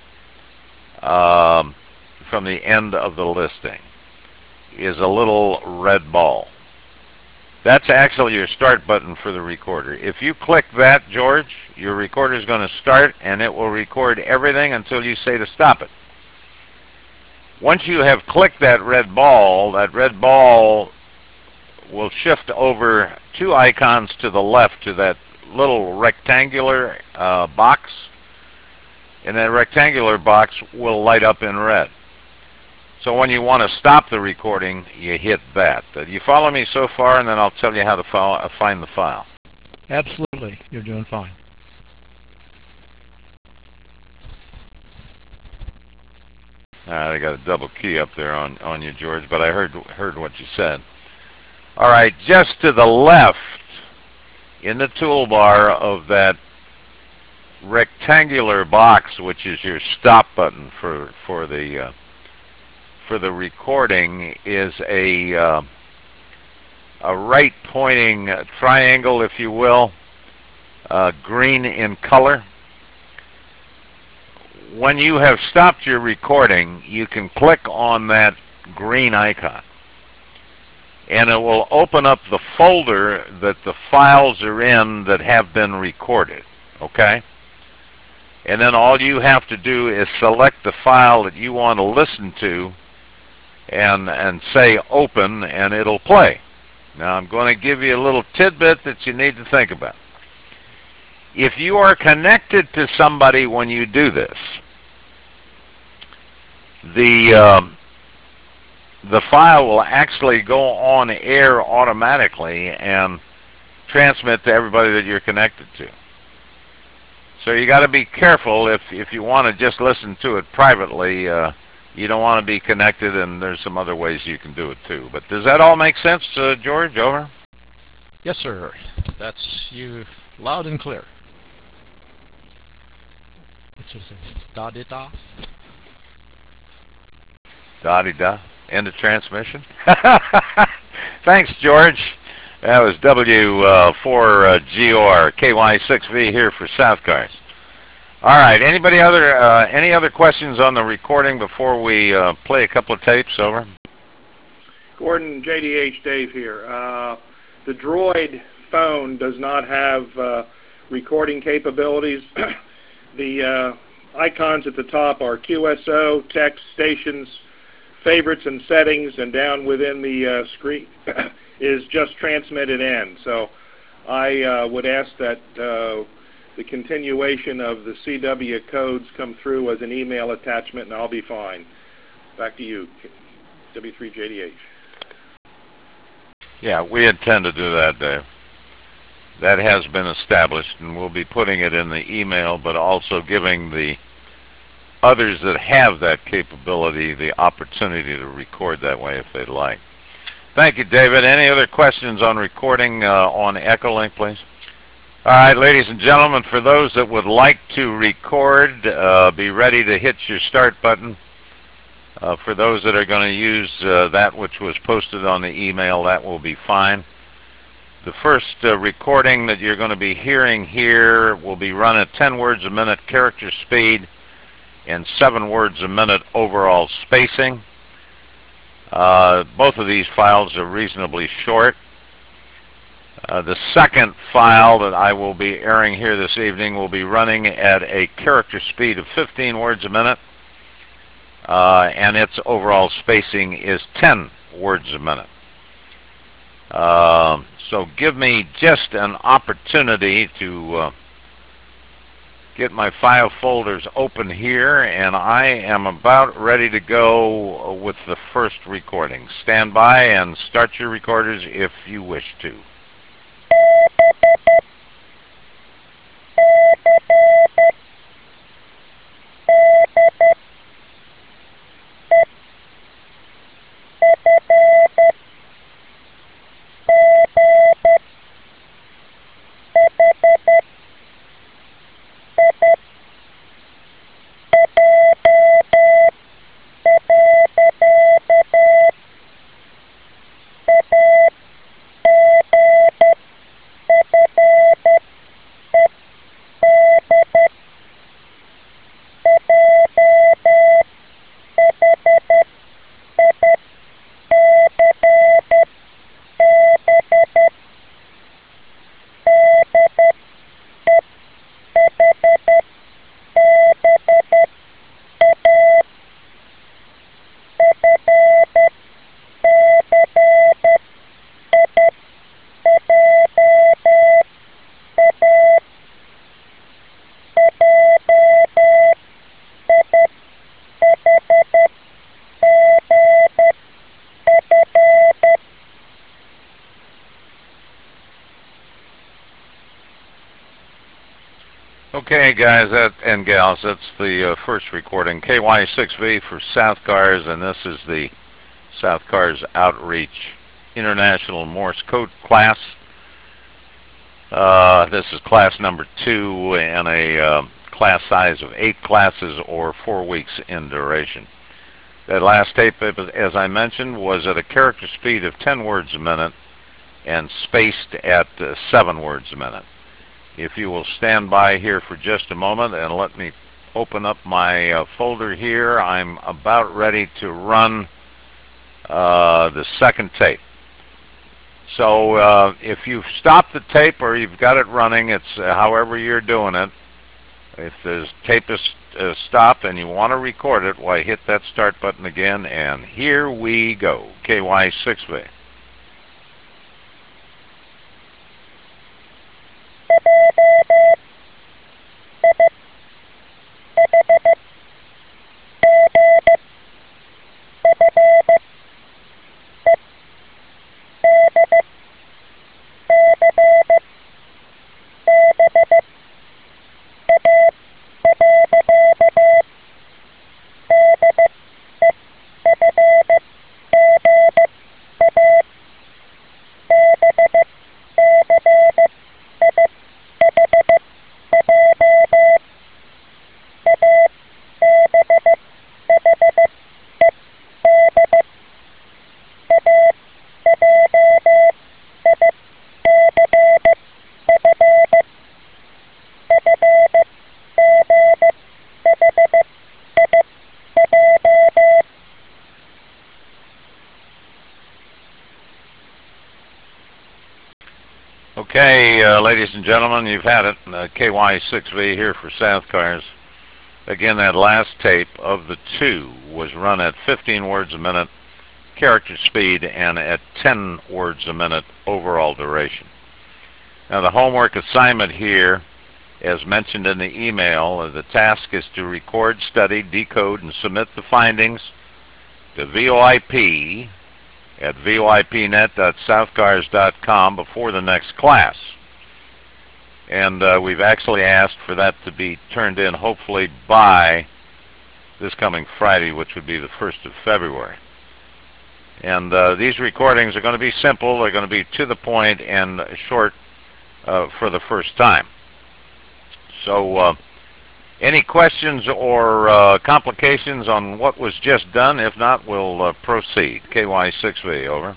um, from the end of the listing is a little red ball. That's actually your start button for the recorder. If you click that, George, your recorder is going to start, and it will record everything until you say to stop it. Once you have clicked that red ball, that red ball will shift over two icons to the left to that little rectangular uh, box, and that rectangular box will light up in red. So when you want to stop the recording, you hit that. Uh, you follow me so far, and then I'll tell you how to file, uh, find the file. Absolutely. You're doing fine. All right, I got a double key up there on, on you, George, but I heard heard what you said. All right, just to the left in the toolbar of that rectangular box, which is your stop button for for the uh, for the recording, is a uh, a right pointing triangle, if you will, uh, green in color. When you have stopped your recording, you can click on that green icon, and it will open up the folder that the files are in that have been recorded, okay? And then all you have to do is select the file that you want to listen to and, and say open, and it'll play. Now, I'm going to give you a little tidbit that you need to think about. If you are connected to somebody when you do this, the um, the file will actually go on air automatically and transmit to everybody that you're connected to. So you got to be careful if if you want to just listen to it privately. Uh, you don't want to be connected, and there's some other ways you can do it too. But does that all make sense, uh, George? Over. Yes, sir. That's you loud and clear. It's just a da-di-da. Da-di-da. End of transmission. Thanks, George. That was W four G O R, K Y six V here for Southcast. All right. Anybody other uh, any other questions on the recording before we uh, play a couple of tapes? Over. Gordon, J D H Dave here. Uh, the Droid phone does not have uh, recording capabilities. The uh, icons at the top are Q S O, text, stations, favorites and settings, and down within the uh, screen is just transmitted in. So I uh, would ask that uh, the continuation of the C W codes come through as an email attachment, and I'll be fine. Back to you, W three J D H. Yeah, we intend to do that, Dave. That has been established, and we'll be putting it in the email, but also giving the others that have that capability the opportunity to record that way if they'd like. Thank you, David. Any other questions on recording uh, on Echolink, please? All right, ladies and gentlemen, for those that would like to record, uh, be ready to hit your start button. Uh, for those that are going to use uh, that which was posted on the email, that will be fine. The first uh, recording that you're going to be hearing here will be run at ten words a minute character speed and seven words a minute overall spacing. Uh, both of these files are reasonably short. Uh, the second file that I will be airing here this evening will be running at a character speed of fifteen words a minute, uh, and its overall spacing is ten words a minute. Uh, so give me just an opportunity to uh, get my file folders open here, and I am about ready to go with the first recording. Stand by and start your recorders if you wish to. Okay, guys that, and gals, that's the uh, first recording, K Y six V for South Cars, and this is the South Cars Outreach International Morse Code class. Uh, this is class number two and a uh, class size of eight classes or four weeks in duration. That last tape, as I mentioned, was at a character speed of ten words a minute and spaced at uh, seven words a minute. If you will stand by here for just a moment and let me open up my uh, folder here, I'm about ready to run uh, the second tape. So uh, if you've stopped the tape or you've got it running, it's uh, however you're doing it. If the tape is uh, stopped and you want to record it, why, hit that start button again, and here we go. K Y six V. Okay, uh, ladies and gentlemen, you've had it. Uh, K Y six V here for South Cars. Again, that last tape of the two was run at fifteen words a minute character speed and at ten words a minute overall duration. Now, the homework assignment here, as mentioned in the email, uh, the task is to record, study, decode, and submit the findings to V O I P at V O I P net dot south cars dot com before the next class. And uh, we've actually asked for that to be turned in hopefully by this coming Friday, which would be the first of February. And uh, these recordings are going to be simple, they're going to be to the point and short uh, for the first time. So uh, any questions or uh, complications on what was just done? If not, we'll uh, proceed. K Y six V, over.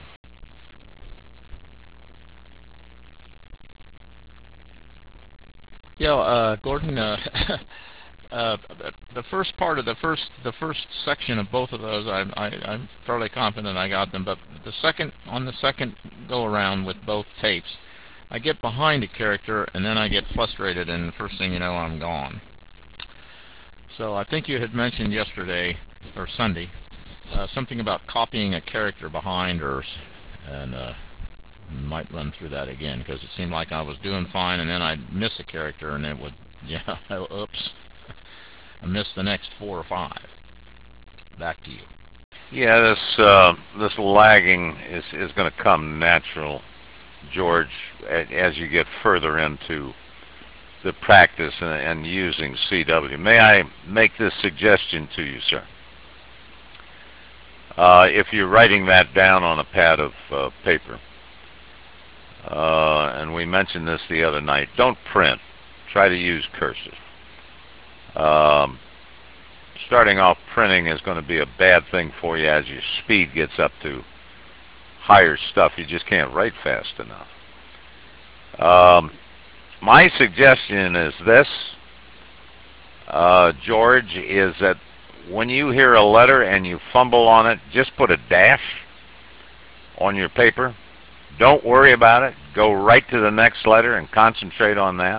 Yeah, uh, Gordon, uh, uh, the first part of the first the first section of both of those, I, I, I'm fairly confident I got them, but the second on the second go around with both tapes, I get behind a character and then I get frustrated, and the first thing you know, I'm gone. So I think you had mentioned yesterday or Sunday uh, something about copying a character behind, or and uh, might run through that again, because it seemed like I was doing fine and then I'd miss a character and it would Yeah, oops. I missed the next four or five. Back to you. Yeah, this uh, this lagging is is going to come natural, George, a- as you get further into the practice and, and using C W. May I make this suggestion to you, sir? Uh, if you're writing that down on a pad of uh, paper, uh, and we mentioned this the other night, don't print. Try to use cursive. Um, starting off printing is going to be a bad thing for you as your speed gets up to higher stuff. You just can't write fast enough. Um, my suggestion is this, uh, George, is that when you hear a letter and you fumble on it, just put a dash on your paper. Don't worry about it. Go right to the next letter and concentrate on that.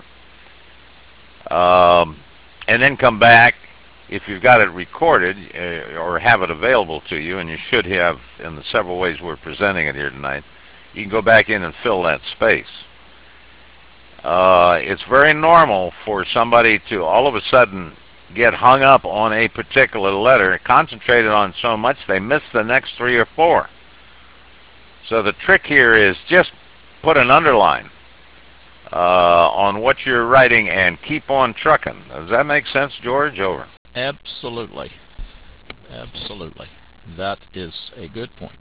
Um, and then come back. If you've got it recorded uh, or have it available to you, and you should have in the several ways we're presenting it here tonight, you can go back in and fill that space. Uh, it's very normal for somebody to all of a sudden get hung up on a particular letter, concentrated on so much they miss the next three or four. So the trick here is just put an underline uh, on what you're writing and keep on trucking. Does that make sense, George? Over. Absolutely. Absolutely. That is a good point.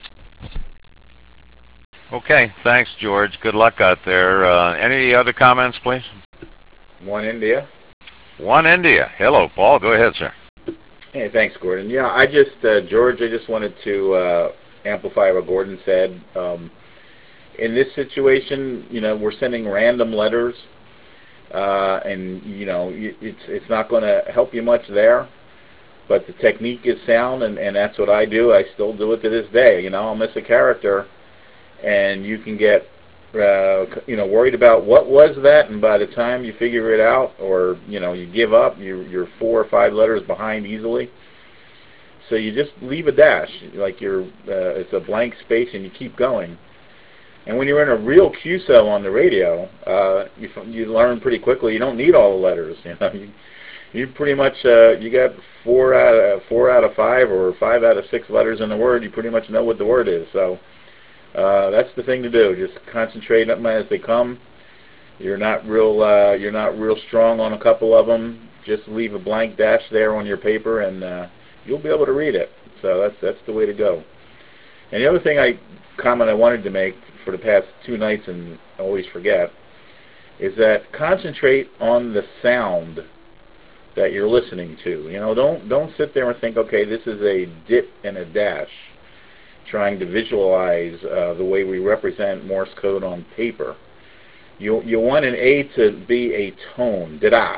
Okay, thanks, George. Good luck out there. Uh, any other comments, please? One India. One India. Hello, Paul. Go ahead, sir. Hey, thanks, Gordon. Yeah, I just, uh, George, I just wanted to uh, amplify what Gordon said. Um, in this situation, you know, we're sending random letters, uh, and, you know, it's, it's not going to help you much there. But the technique is sound, and, and that's what I do. I still do it to this day. You know, I'll miss a character, and you can get, uh, you know, worried about what was that, and by the time you figure it out, or, you know, you give up, you're, you're four or five letters behind easily. So you just leave a dash, like you're, uh, it's a blank space, and you keep going. And when you're in a real Q S O on the radio, uh, you, you learn pretty quickly you don't need all the letters. You know, you, you pretty much uh, you got four out of four out of five or five out of six letters in the word. You pretty much know what the word is. So uh, that's the thing to do. Just concentrate on them as they come. You're not real. Uh, you're not real strong on a couple of them. Just leave a blank dash there on your paper, and uh, you'll be able to read it. So that's that's the way to go. And the other thing I comment I wanted to make for the past two nights and always forget is that concentrate on the sound that you're listening to. You know, don't don't sit there and think, okay, this is a dip and a dash, trying to visualize uh, the way we represent Morse code on paper. You you want an A to be a tone, da-da.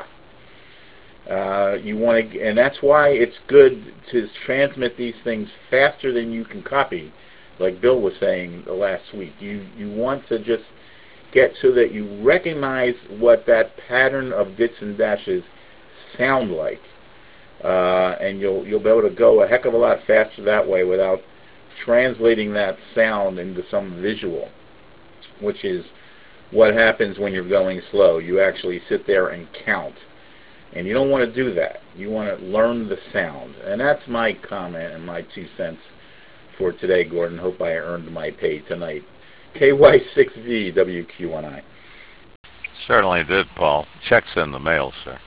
Uh, you want to, and that's why it's good to transmit these things faster than you can copy, like Bill was saying the last week. You you want to just get so that you recognize what that pattern of dits and dashes sound like, uh, and you'll you'll be able to go a heck of a lot faster that way without translating that sound into some visual, which is what happens when you're going slow. You actually sit there and count, and you don't want to do that. You want to learn the sound, and that's my comment and my two cents for today, Gordon. Hope I earned my pay tonight. K Y six V W Q one I. Certainly did, Paul. Checks in the mail, sir.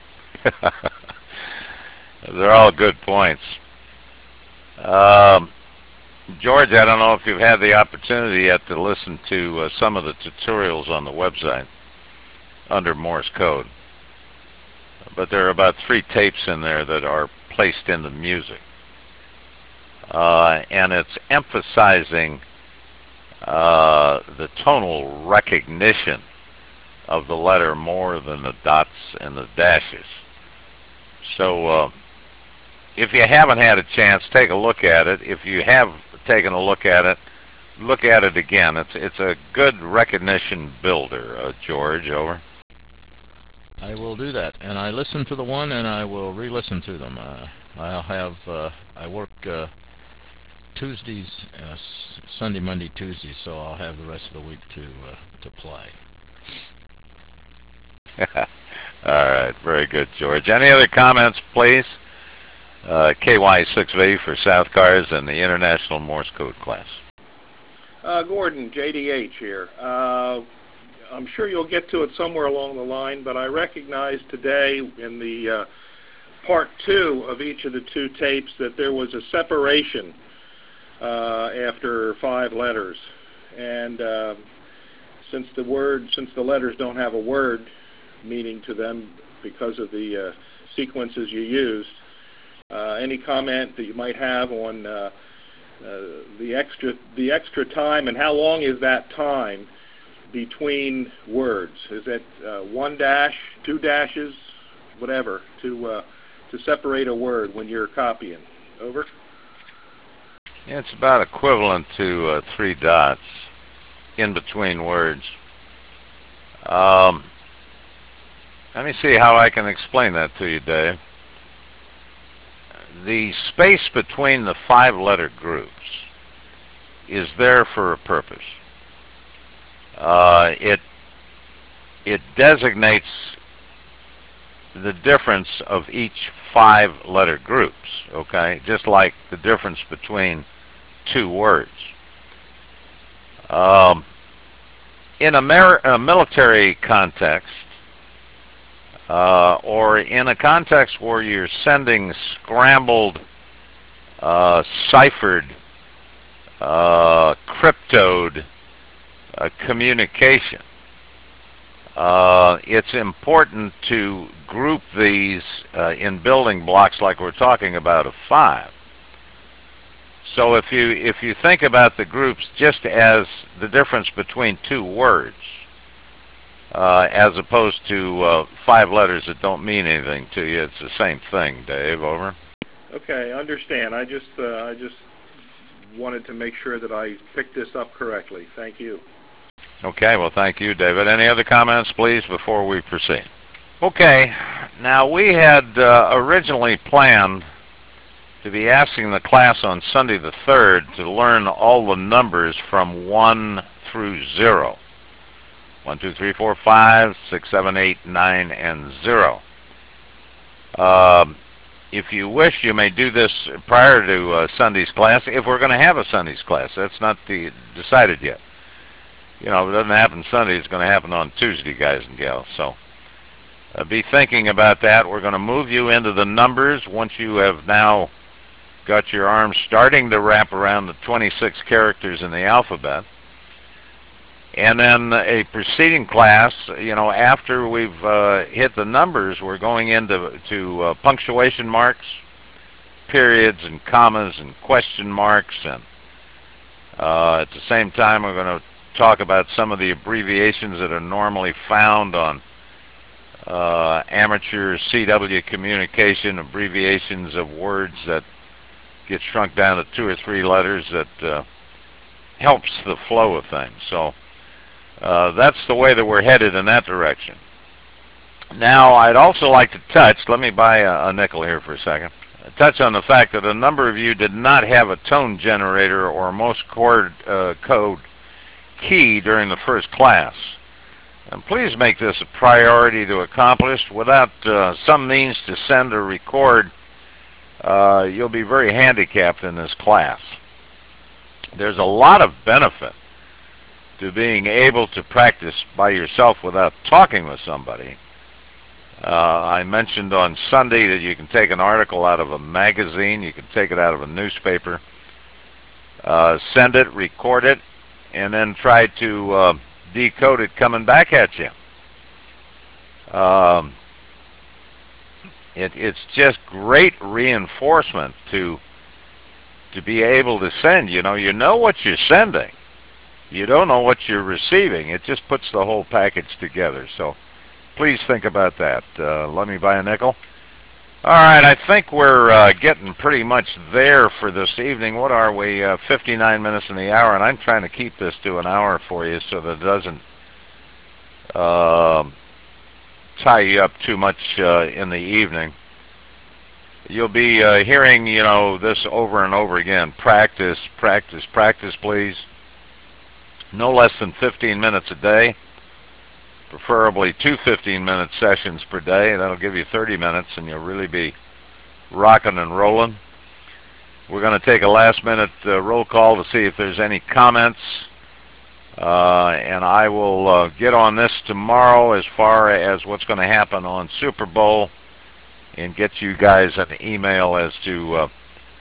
They're all good points. Um, George, I don't know if you've had the opportunity yet to listen to uh, some of the tutorials on the website under Morse code. But there are about three tapes in there that are placed into music. Uh, and it's emphasizing uh, the tonal recognition of the letter more than the dots and the dashes. So uh, if you haven't had a chance, take a look at it. If you have taken a look at it, look at it again. It's it's a good recognition builder, uh, George. Over. I will do that, and I listened to the one, and I will re-listen to them. Uh, I'll have uh, I work uh, Tuesdays, uh, Sunday, Monday, Tuesday, so I'll have the rest of the week to uh, to play. All right, very good, George. Any other comments, please? Uh, K Y six V for South Cars and the International Morse Code class. Uh, Gordon, J D H here. Uh, I'm sure you'll get to it somewhere along the line, but I recognize today in the uh, part two of each of the two tapes that there was a separation uh, after five letters. And uh, since the word, since the letters don't have a word meaning to them because of the uh, sequences you used, uh, any comment that you might have on uh, uh, the extra the extra time, and how long is that time between words? Is it uh, one dash, two dashes, whatever, to uh, to separate a word when you're copying? Over. Yeah, it's about equivalent to uh, three dots in between words. Um, let me see how I can explain that to you, Dave. The space between the five-letter groups is there for a purpose. Uh, it it designates the difference of each five-letter groups, okay? Just like the difference between two words. Um, in a, mer a military context, uh, or in a context where you're sending scrambled, uh, ciphered, uh, cryptoed uh, communication, uh, it's important to group these uh, in building blocks like we're talking about of five. So if you if you think about the groups just as the difference between two words, uh, as opposed to uh, five letters that don't mean anything to you, it's the same thing, Dave. Over. Okay, I understand. I just uh, I just wanted to make sure that I picked this up correctly. Thank you. Okay, well, thank you, David. Any other comments, please, before we proceed? Okay, now we had uh, originally planned to be asking the class on Sunday the third to learn all the numbers from one through zero. One, two, three, four, five, six, seven, eight, nine, and zero. Um, if you wish, you may do this prior to uh, Sunday's class, if we're going to have a Sunday's class. That's not the, decided yet. You know, if it doesn't happen Sunday, it's going to happen on Tuesday, guys and gals. So uh, be thinking about that. We're going to move you into the numbers once you have now got your arms starting to wrap around the twenty-six characters in the alphabet. And then a preceding class, you know, after we've uh, hit the numbers, we're going into to uh, punctuation marks, periods and commas and question marks. And uh, at the same time, we're going to talk about some of the abbreviations that are normally found on uh, amateur C W communication, abbreviations of words that get shrunk down to two or three letters that uh, helps the flow of things. So uh, that's the way that we're headed in that direction. Now, I'd also like to touch, let me buy a, a nickel here for a second, touch on the fact that a number of you did not have a tone generator or Morse code, uh, code key during the first class. And please make this a priority to accomplish. Without uh, some means to send or record, uh, you'll be very handicapped in this class. There's a lot of benefit to being able to practice by yourself without talking with somebody. Uh, I mentioned on Sunday that you can take an article out of a magazine, you can take it out of a newspaper, uh, send it, record it, and then try to uh, decode it coming back at you. Um, it, it's just great reinforcement to to be able to send. You know, you know what you're sending. You don't know what you're receiving. It just puts the whole package together. So please think about that. Uh, let me buy a nickel. All right, I think we're uh, getting pretty much there for this evening. What are we? Uh, fifty-nine minutes in the hour, and I'm trying to keep this to an hour for you so that it doesn't uh, tie you up too much uh, in the evening. You'll be uh, hearing, you know, this over and over again. Practice, practice, practice, please. No less than fifteen minutes a day. preferably two fifteen-minute sessions per day. That'll give you thirty minutes, and you'll really be rocking and rolling. We're going to take a last-minute uh, roll call to see if there's any comments, uh, and I will uh, get on this tomorrow as far as what's going to happen on Super Bowl and get you guys an email as to uh,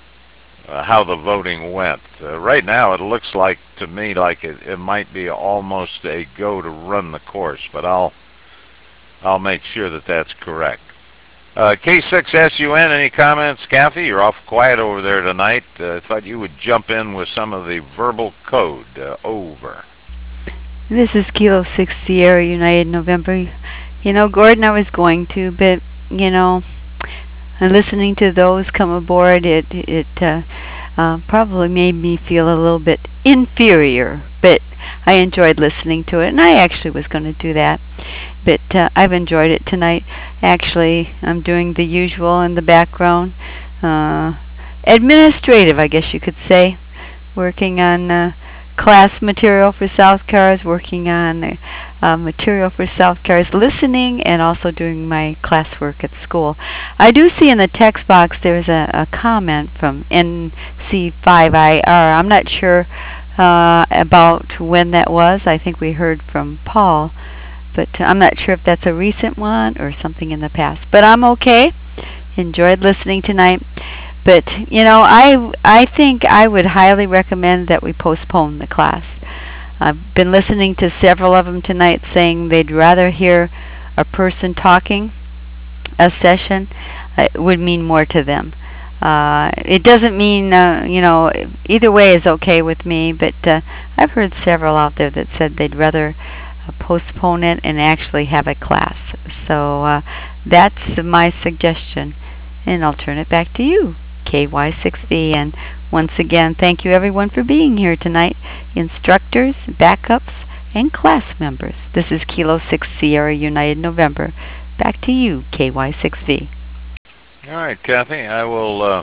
uh, how the voting went. Uh, right now, it looks like to me like it, it might be almost a go to run the course, but I'll I'll make sure that that's correct. Uh, K six S U N, any comments? Kathy, you're off quiet over there tonight. I uh, thought you would jump in with some of the verbal code. Uh, over. This is Kilo six Sierra United November. You know, Gordon, I was going to, but, you know, listening to those come aboard, it, it uh, uh, probably made me feel a little bit inferior, but I enjoyed listening to it, and I actually was going to do that. But uh, I've enjoyed it tonight. Actually, I'm doing the usual in the background. Uh, administrative, I guess you could say. Working on uh, class material for South Cars, working on uh, uh, material for South Cars, listening, and also doing my classwork at school. I do see in the text box there's a, a comment from N C five I R. I'm not sure uh, about when that was. I think we heard from Paul. But I'm not sure if that's a recent one or something in the past. But I'm okay. Enjoyed listening tonight. But, you know, I, I think I would highly recommend that we postpone the class. I've been listening to several of them tonight saying they'd rather hear a person talking. A session uh, would mean more to them. Uh, it doesn't mean, uh, you know, either way is okay with me. But uh, I've heard several out there that said they'd rather postpone it and actually have a class. So uh, that's my suggestion, and I'll turn it back to you, K Y six V. And once again, thank you everyone for being here tonight, instructors, backups, and class members. This is Kilo six Sierra United November. Back to you, K Y six V. All right, Kathy, I will uh,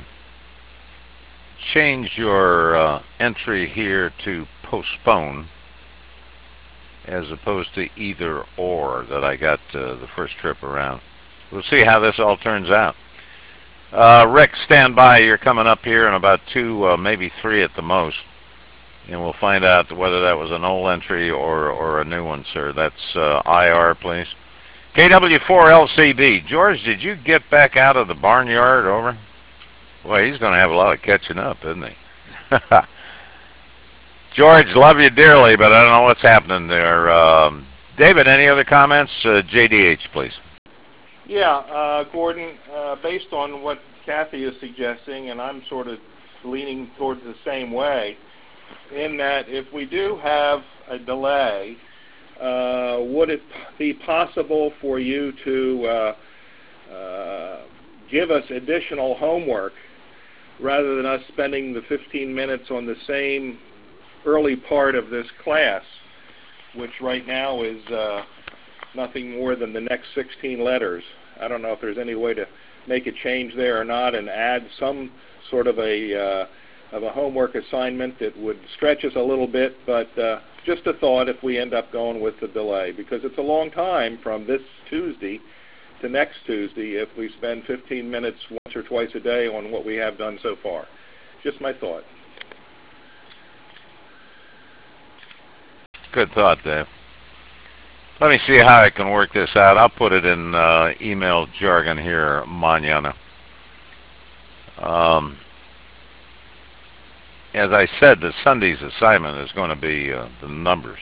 change your uh, entry here to postpone, as opposed to either or that I got uh, the first trip around. We'll see how this all turns out. Uh, Rick, stand by. You're coming up here in about two, uh, maybe three at the most, and we'll find out whether that was an old entry or, or a new one, sir. That's uh, I R, please. K W four L C B. George, did you get back out of the barnyard? Over? Boy, he's going to have a lot of catching up, isn't he? George, love you dearly, but I don't know what's happening there. Um, David, any other comments? Uh, J D H, please. Yeah, uh, Gordon, uh, based on what Kathy is suggesting, and I'm sort of leaning towards the same way, in that if we do have a delay, uh, would it be possible for you to uh, uh, give us additional homework rather than us spending the fifteen minutes on the same early part of this class, which right now is uh, nothing more than the next sixteen letters. I don't know if there's any way to make a change there or not and add some sort of a uh, of a homework assignment that would stretch us a little bit, but uh, just a thought if we end up going with the delay, because it's a long time from this Tuesday to next Tuesday if we spend fifteen minutes once or twice a day on what we have done so far. Just my thought. Good thought, Dave. Let me see how I can work this out. I'll put it in uh, email jargon here, mañana. Um, as I said, the Sunday's assignment is going to be uh, the numbers.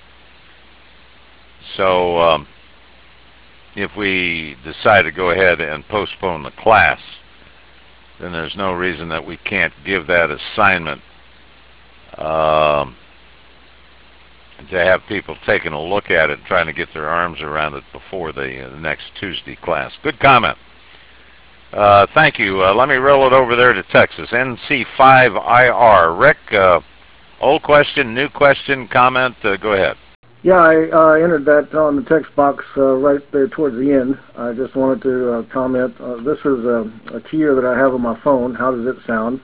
So um, if we decide to go ahead and postpone the class, then there's no reason that we can't give that assignment um, to have people taking a look at it and trying to get their arms around it before the, uh, the next Tuesday class. Good comment. Uh, thank you. Uh, let me roll it over there to Texas. N C five I R. Rick, uh, old question, new question, comment, uh, go ahead. Yeah, I uh, entered that on the text box uh, right there towards the end. I just wanted to uh, comment. Uh, this is a, a keyer that I have on my phone. How does it sound?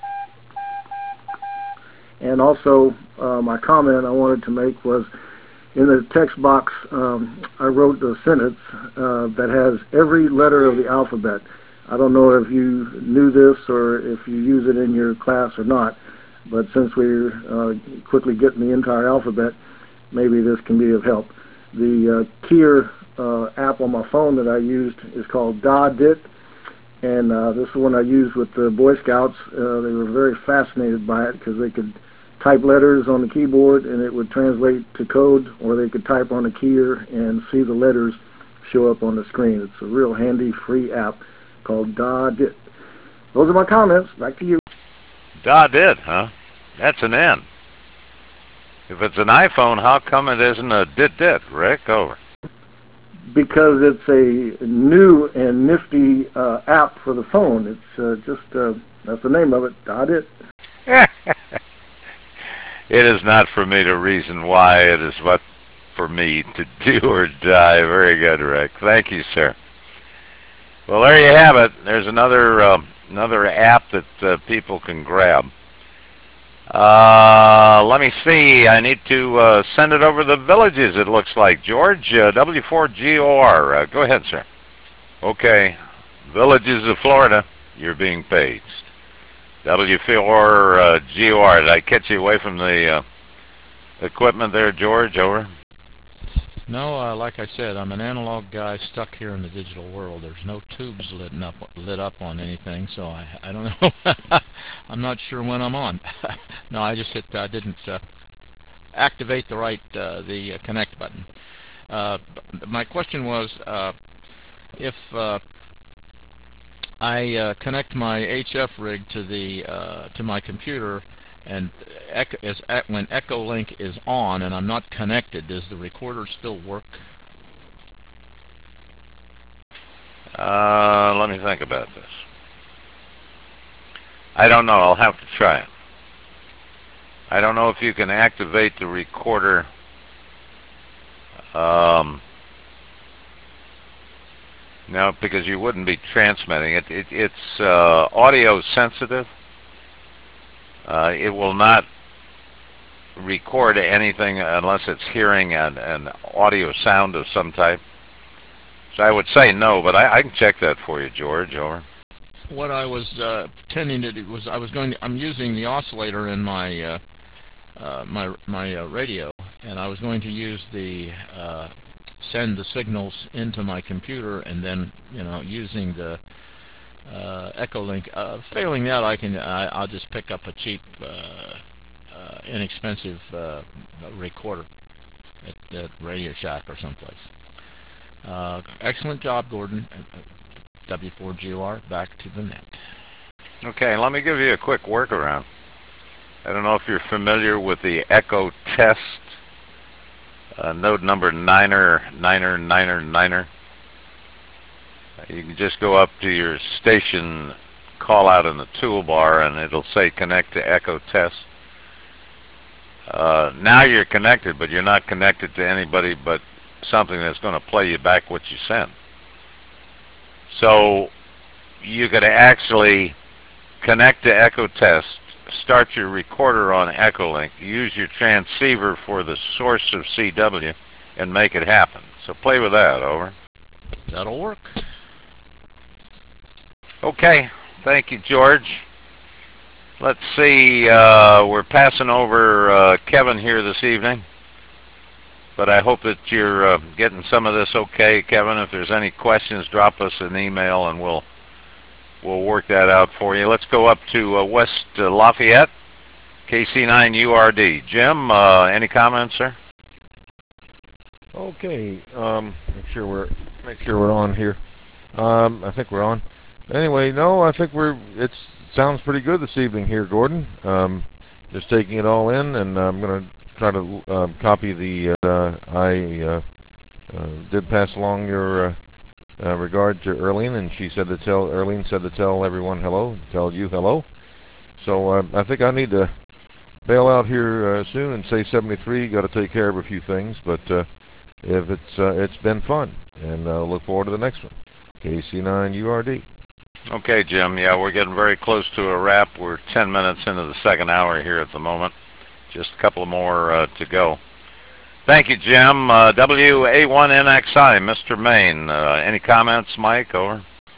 And also, uh, my comment I wanted to make was, in the text box, um, I wrote a sentence uh, that has every letter of the alphabet. I don't know if you knew this or if you use it in your class or not, but since we're uh, quickly getting the entire alphabet, maybe this can be of help. The uh, Keyer uh, app on my phone that I used is called Da-Dit, and uh, this is one I used with the Boy Scouts. Uh, they were very fascinated by it because they could type letters on the keyboard and it would translate to code, or they could type on a keyer and see the letters show up on the screen. It's a real handy free app called Da-Dit. Those are my comments. Back to you. Da-Dit, huh? That's an N. If it's an iPhone, how come it isn't a dit-dit? Rick, over. Because it's a new and nifty uh, app for the phone. It's uh, just, uh, that's the name of it, Da-Dit. It is not for me to reason why. It is what for me to do or die. Very good, Rick. Thank you, sir. Well, there you have it. There's another uh, another app that uh, people can grab. Uh, let me see. I need to uh, send it over the villages, it looks like. George, uh, W four G O R. Uh, go ahead, sir. Okay. Villages of Florida, you're being paged. W four G O R. Did I catch you away from the uh, equipment there, George? Over. No, uh, like I said, I'm an analog guy stuck here in the digital world. There's no tubes lit up, lit up on anything, so I, I don't know. I'm not sure when I'm on. No, I just hit, I uh, didn't uh, activate the right, uh, the uh, connect button. Uh, my question was, uh, if uh, I uh, connect my H F rig to the uh, to my computer, and echo, is, when Echolink is on and I'm not connected, does the recorder still work? Uh, let me think about this. I don't know. I'll have to try it. I don't know if you can activate the recorder. Um, no, because you wouldn't be transmitting it. it it's uh, audio sensitive. Uh, it will not record anything unless it's hearing an, an audio sound of some type. So I would say no, but I, I can check that for you, George. Over. What I was uh, pretending to do was I was going to, I'm using the oscillator in my uh, uh, my my uh, radio, and I was going to use the uh, send the signals into my computer, and then you know using the Uh, Echolink. Uh, failing that, I can. I, I'll just pick up a cheap, uh, uh, inexpensive uh, recorder at, at Radio Shack or someplace. Uh, excellent job, Gordon. W four G O R. Back to the net. Okay, let me give you a quick workaround. I don't know if you're familiar with the Echo Test uh, node number niner niner niner niner. You can just go up to your station call out in the toolbar and it'll say connect to Echo Test. Uh, now you're connected, but you're not connected to anybody but something that's going to play you back what you send. So you could actually connect to Echo Test, start your recorder on Echolink, use your transceiver for the source of C W, and make it happen. So play with that. Over. That'll work. Okay, thank you, George. Let's see, uh, we're passing over uh, Kevin here this evening, but I hope that you're uh, getting some of this okay, Kevin. If there's any questions, drop us an email and we'll we'll work that out for you. Let's go up to uh, West uh, Lafayette, K C nine U R D. Jim, uh, any comments, sir? Okay, um, make sure we're make sure we're on here. Um, I think we're on. Anyway, no, I think we're. It sounds pretty good this evening here, Gordon. Um, just taking it all in, and I'm going to try to uh, copy the. Uh, I uh, uh, did pass along your uh, uh, regard to Erlene, and she said to tell Erlene said to tell everyone hello, tell you hello. So uh, I think I need to bail out here uh, soon and say seventy-three. Got to take care of a few things, but uh, if it's uh, it's been fun, and uh, look forward to the next one. K C nine U R D. Okay, Jim. Yeah, we're getting very close to a wrap. We're ten minutes into the second hour here at the moment. Just a couple more uh, to go. Thank you, Jim. Uh, W A one N X I, Mister Maine. Uh, any comments, Mike? Over.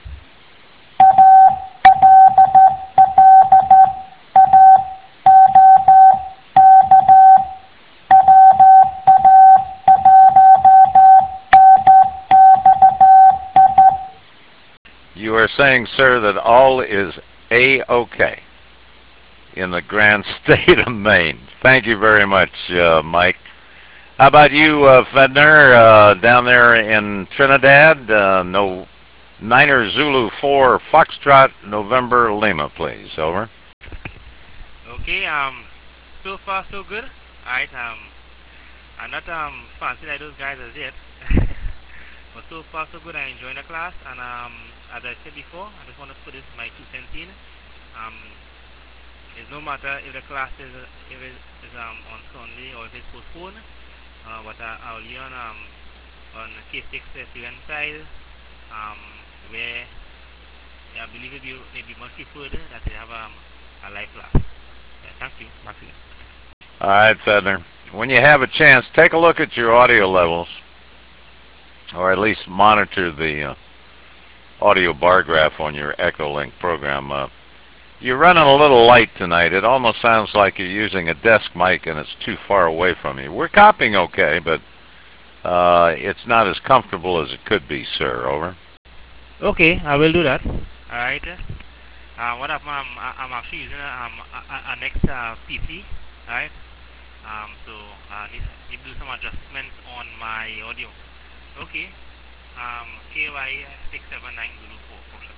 You are saying, sir, that all is A-OK in the grand state of Maine. Thank you very much, uh, Mike. How about you, uh, Fedner, uh, down there in Trinidad? Uh, no, Niner Zulu four Foxtrot November Lima, please. Over. Okay, um, so far so good. Alright, um, I'm not um fancy like those guys as yet. But so far so good. I enjoy the class, and um, as I said before, I just want to put this my two cents in. Um, it's no matter if the class is if it is um on Sunday or if it's postponed. Uh, but I, I'll learn um on K six student side, um, where I believe it will maybe much preferred that they have um a live class. Yeah, thank you. Back to you. All right, Fedner. When you have a chance, take a look at your audio levels, or at least monitor the uh, audio bar graph on your Echolink program. Uh, you're running a little light tonight. It almost sounds like you're using a desk mic and it's too far away from you. We're copying okay, but uh, it's not as comfortable as it could be, sir. Over. Okay, I will do that. Alright. Uh, what up, um, I, I'm actually using um, a, a next uh, P C. Alright. Um, so I uh, need, need to do some adjustments on my audio. Okay. Um, K Y six seven nine zero four.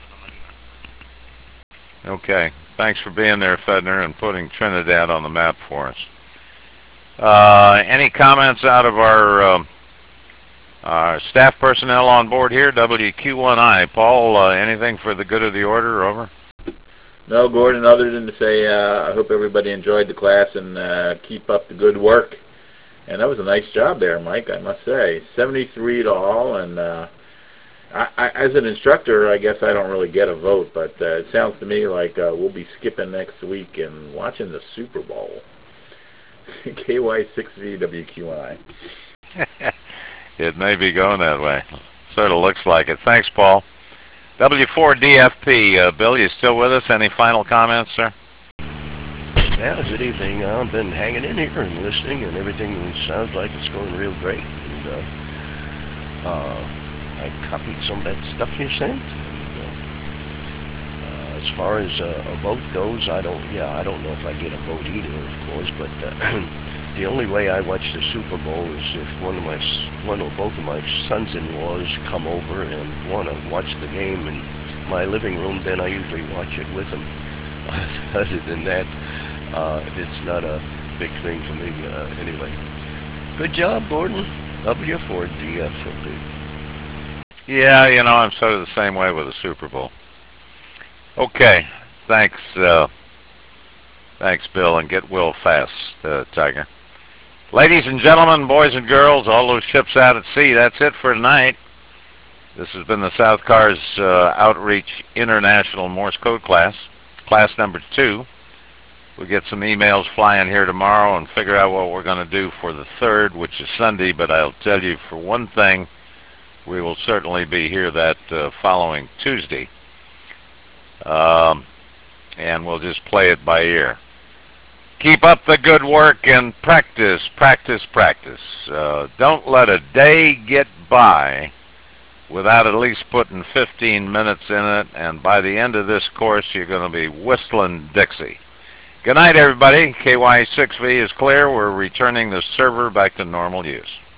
Okay. Thanks for being there, Fedner, and putting Trinidad on the map for us. Uh, any comments out of our, uh, our staff personnel on board here? W Q one I. Paul, uh, anything for the good of the order? Over. No, Gordon, other than to say uh, I hope everybody enjoyed the class and uh, keep up the good work. And that was a nice job there, Mike, I must say. seventy-three to all, and uh, I, I, as an instructor, I guess I don't really get a vote, but uh, it sounds to me like uh, we'll be skipping next week and watching the Super Bowl. K Y six V W Q I. It may be going that way. Sort of looks like it. Thanks, Paul. W four D F P, uh, Bill, you still with us? Any final comments, sir? Yeah, good evening. I've been hanging in here and listening, and everything sounds like it's going real great. And, uh, uh, I copied some of that stuff you sent. And, uh, uh, as far as uh, a vote goes, I don't. Yeah, I don't know if I get a vote either, of course. But uh, the only way I watch the Super Bowl is if one of my, one or both of my sons-in-laws come over and want to watch the game in my living room. Then I usually watch it with them. Other than that, uh, it's not a big thing for me uh, anyway. Good job, Gordon. W four D F P. Yeah, you know, I'm sort of the same way with the Super Bowl. Okay, thanks, uh, thanks, Bill, and get Will fast, uh, Tiger. Ladies and gentlemen, boys and girls, all those ships out at sea, that's it for tonight. This has been the South Cars uh, Outreach International Morse Code class, class number two. We'll get some emails flying here tomorrow and figure out what we're going to do for the third, which is Sunday, but I'll tell you for one thing, we will certainly be here that uh, following Tuesday. Um, and we'll just play it by ear. Keep up the good work and practice, practice, practice. Uh, don't let a day get by without at least putting fifteen minutes in it, and by the end of this course, you're going to be whistling Dixie. Good night, everybody. K Y six V is clear. We're returning the server back to normal use.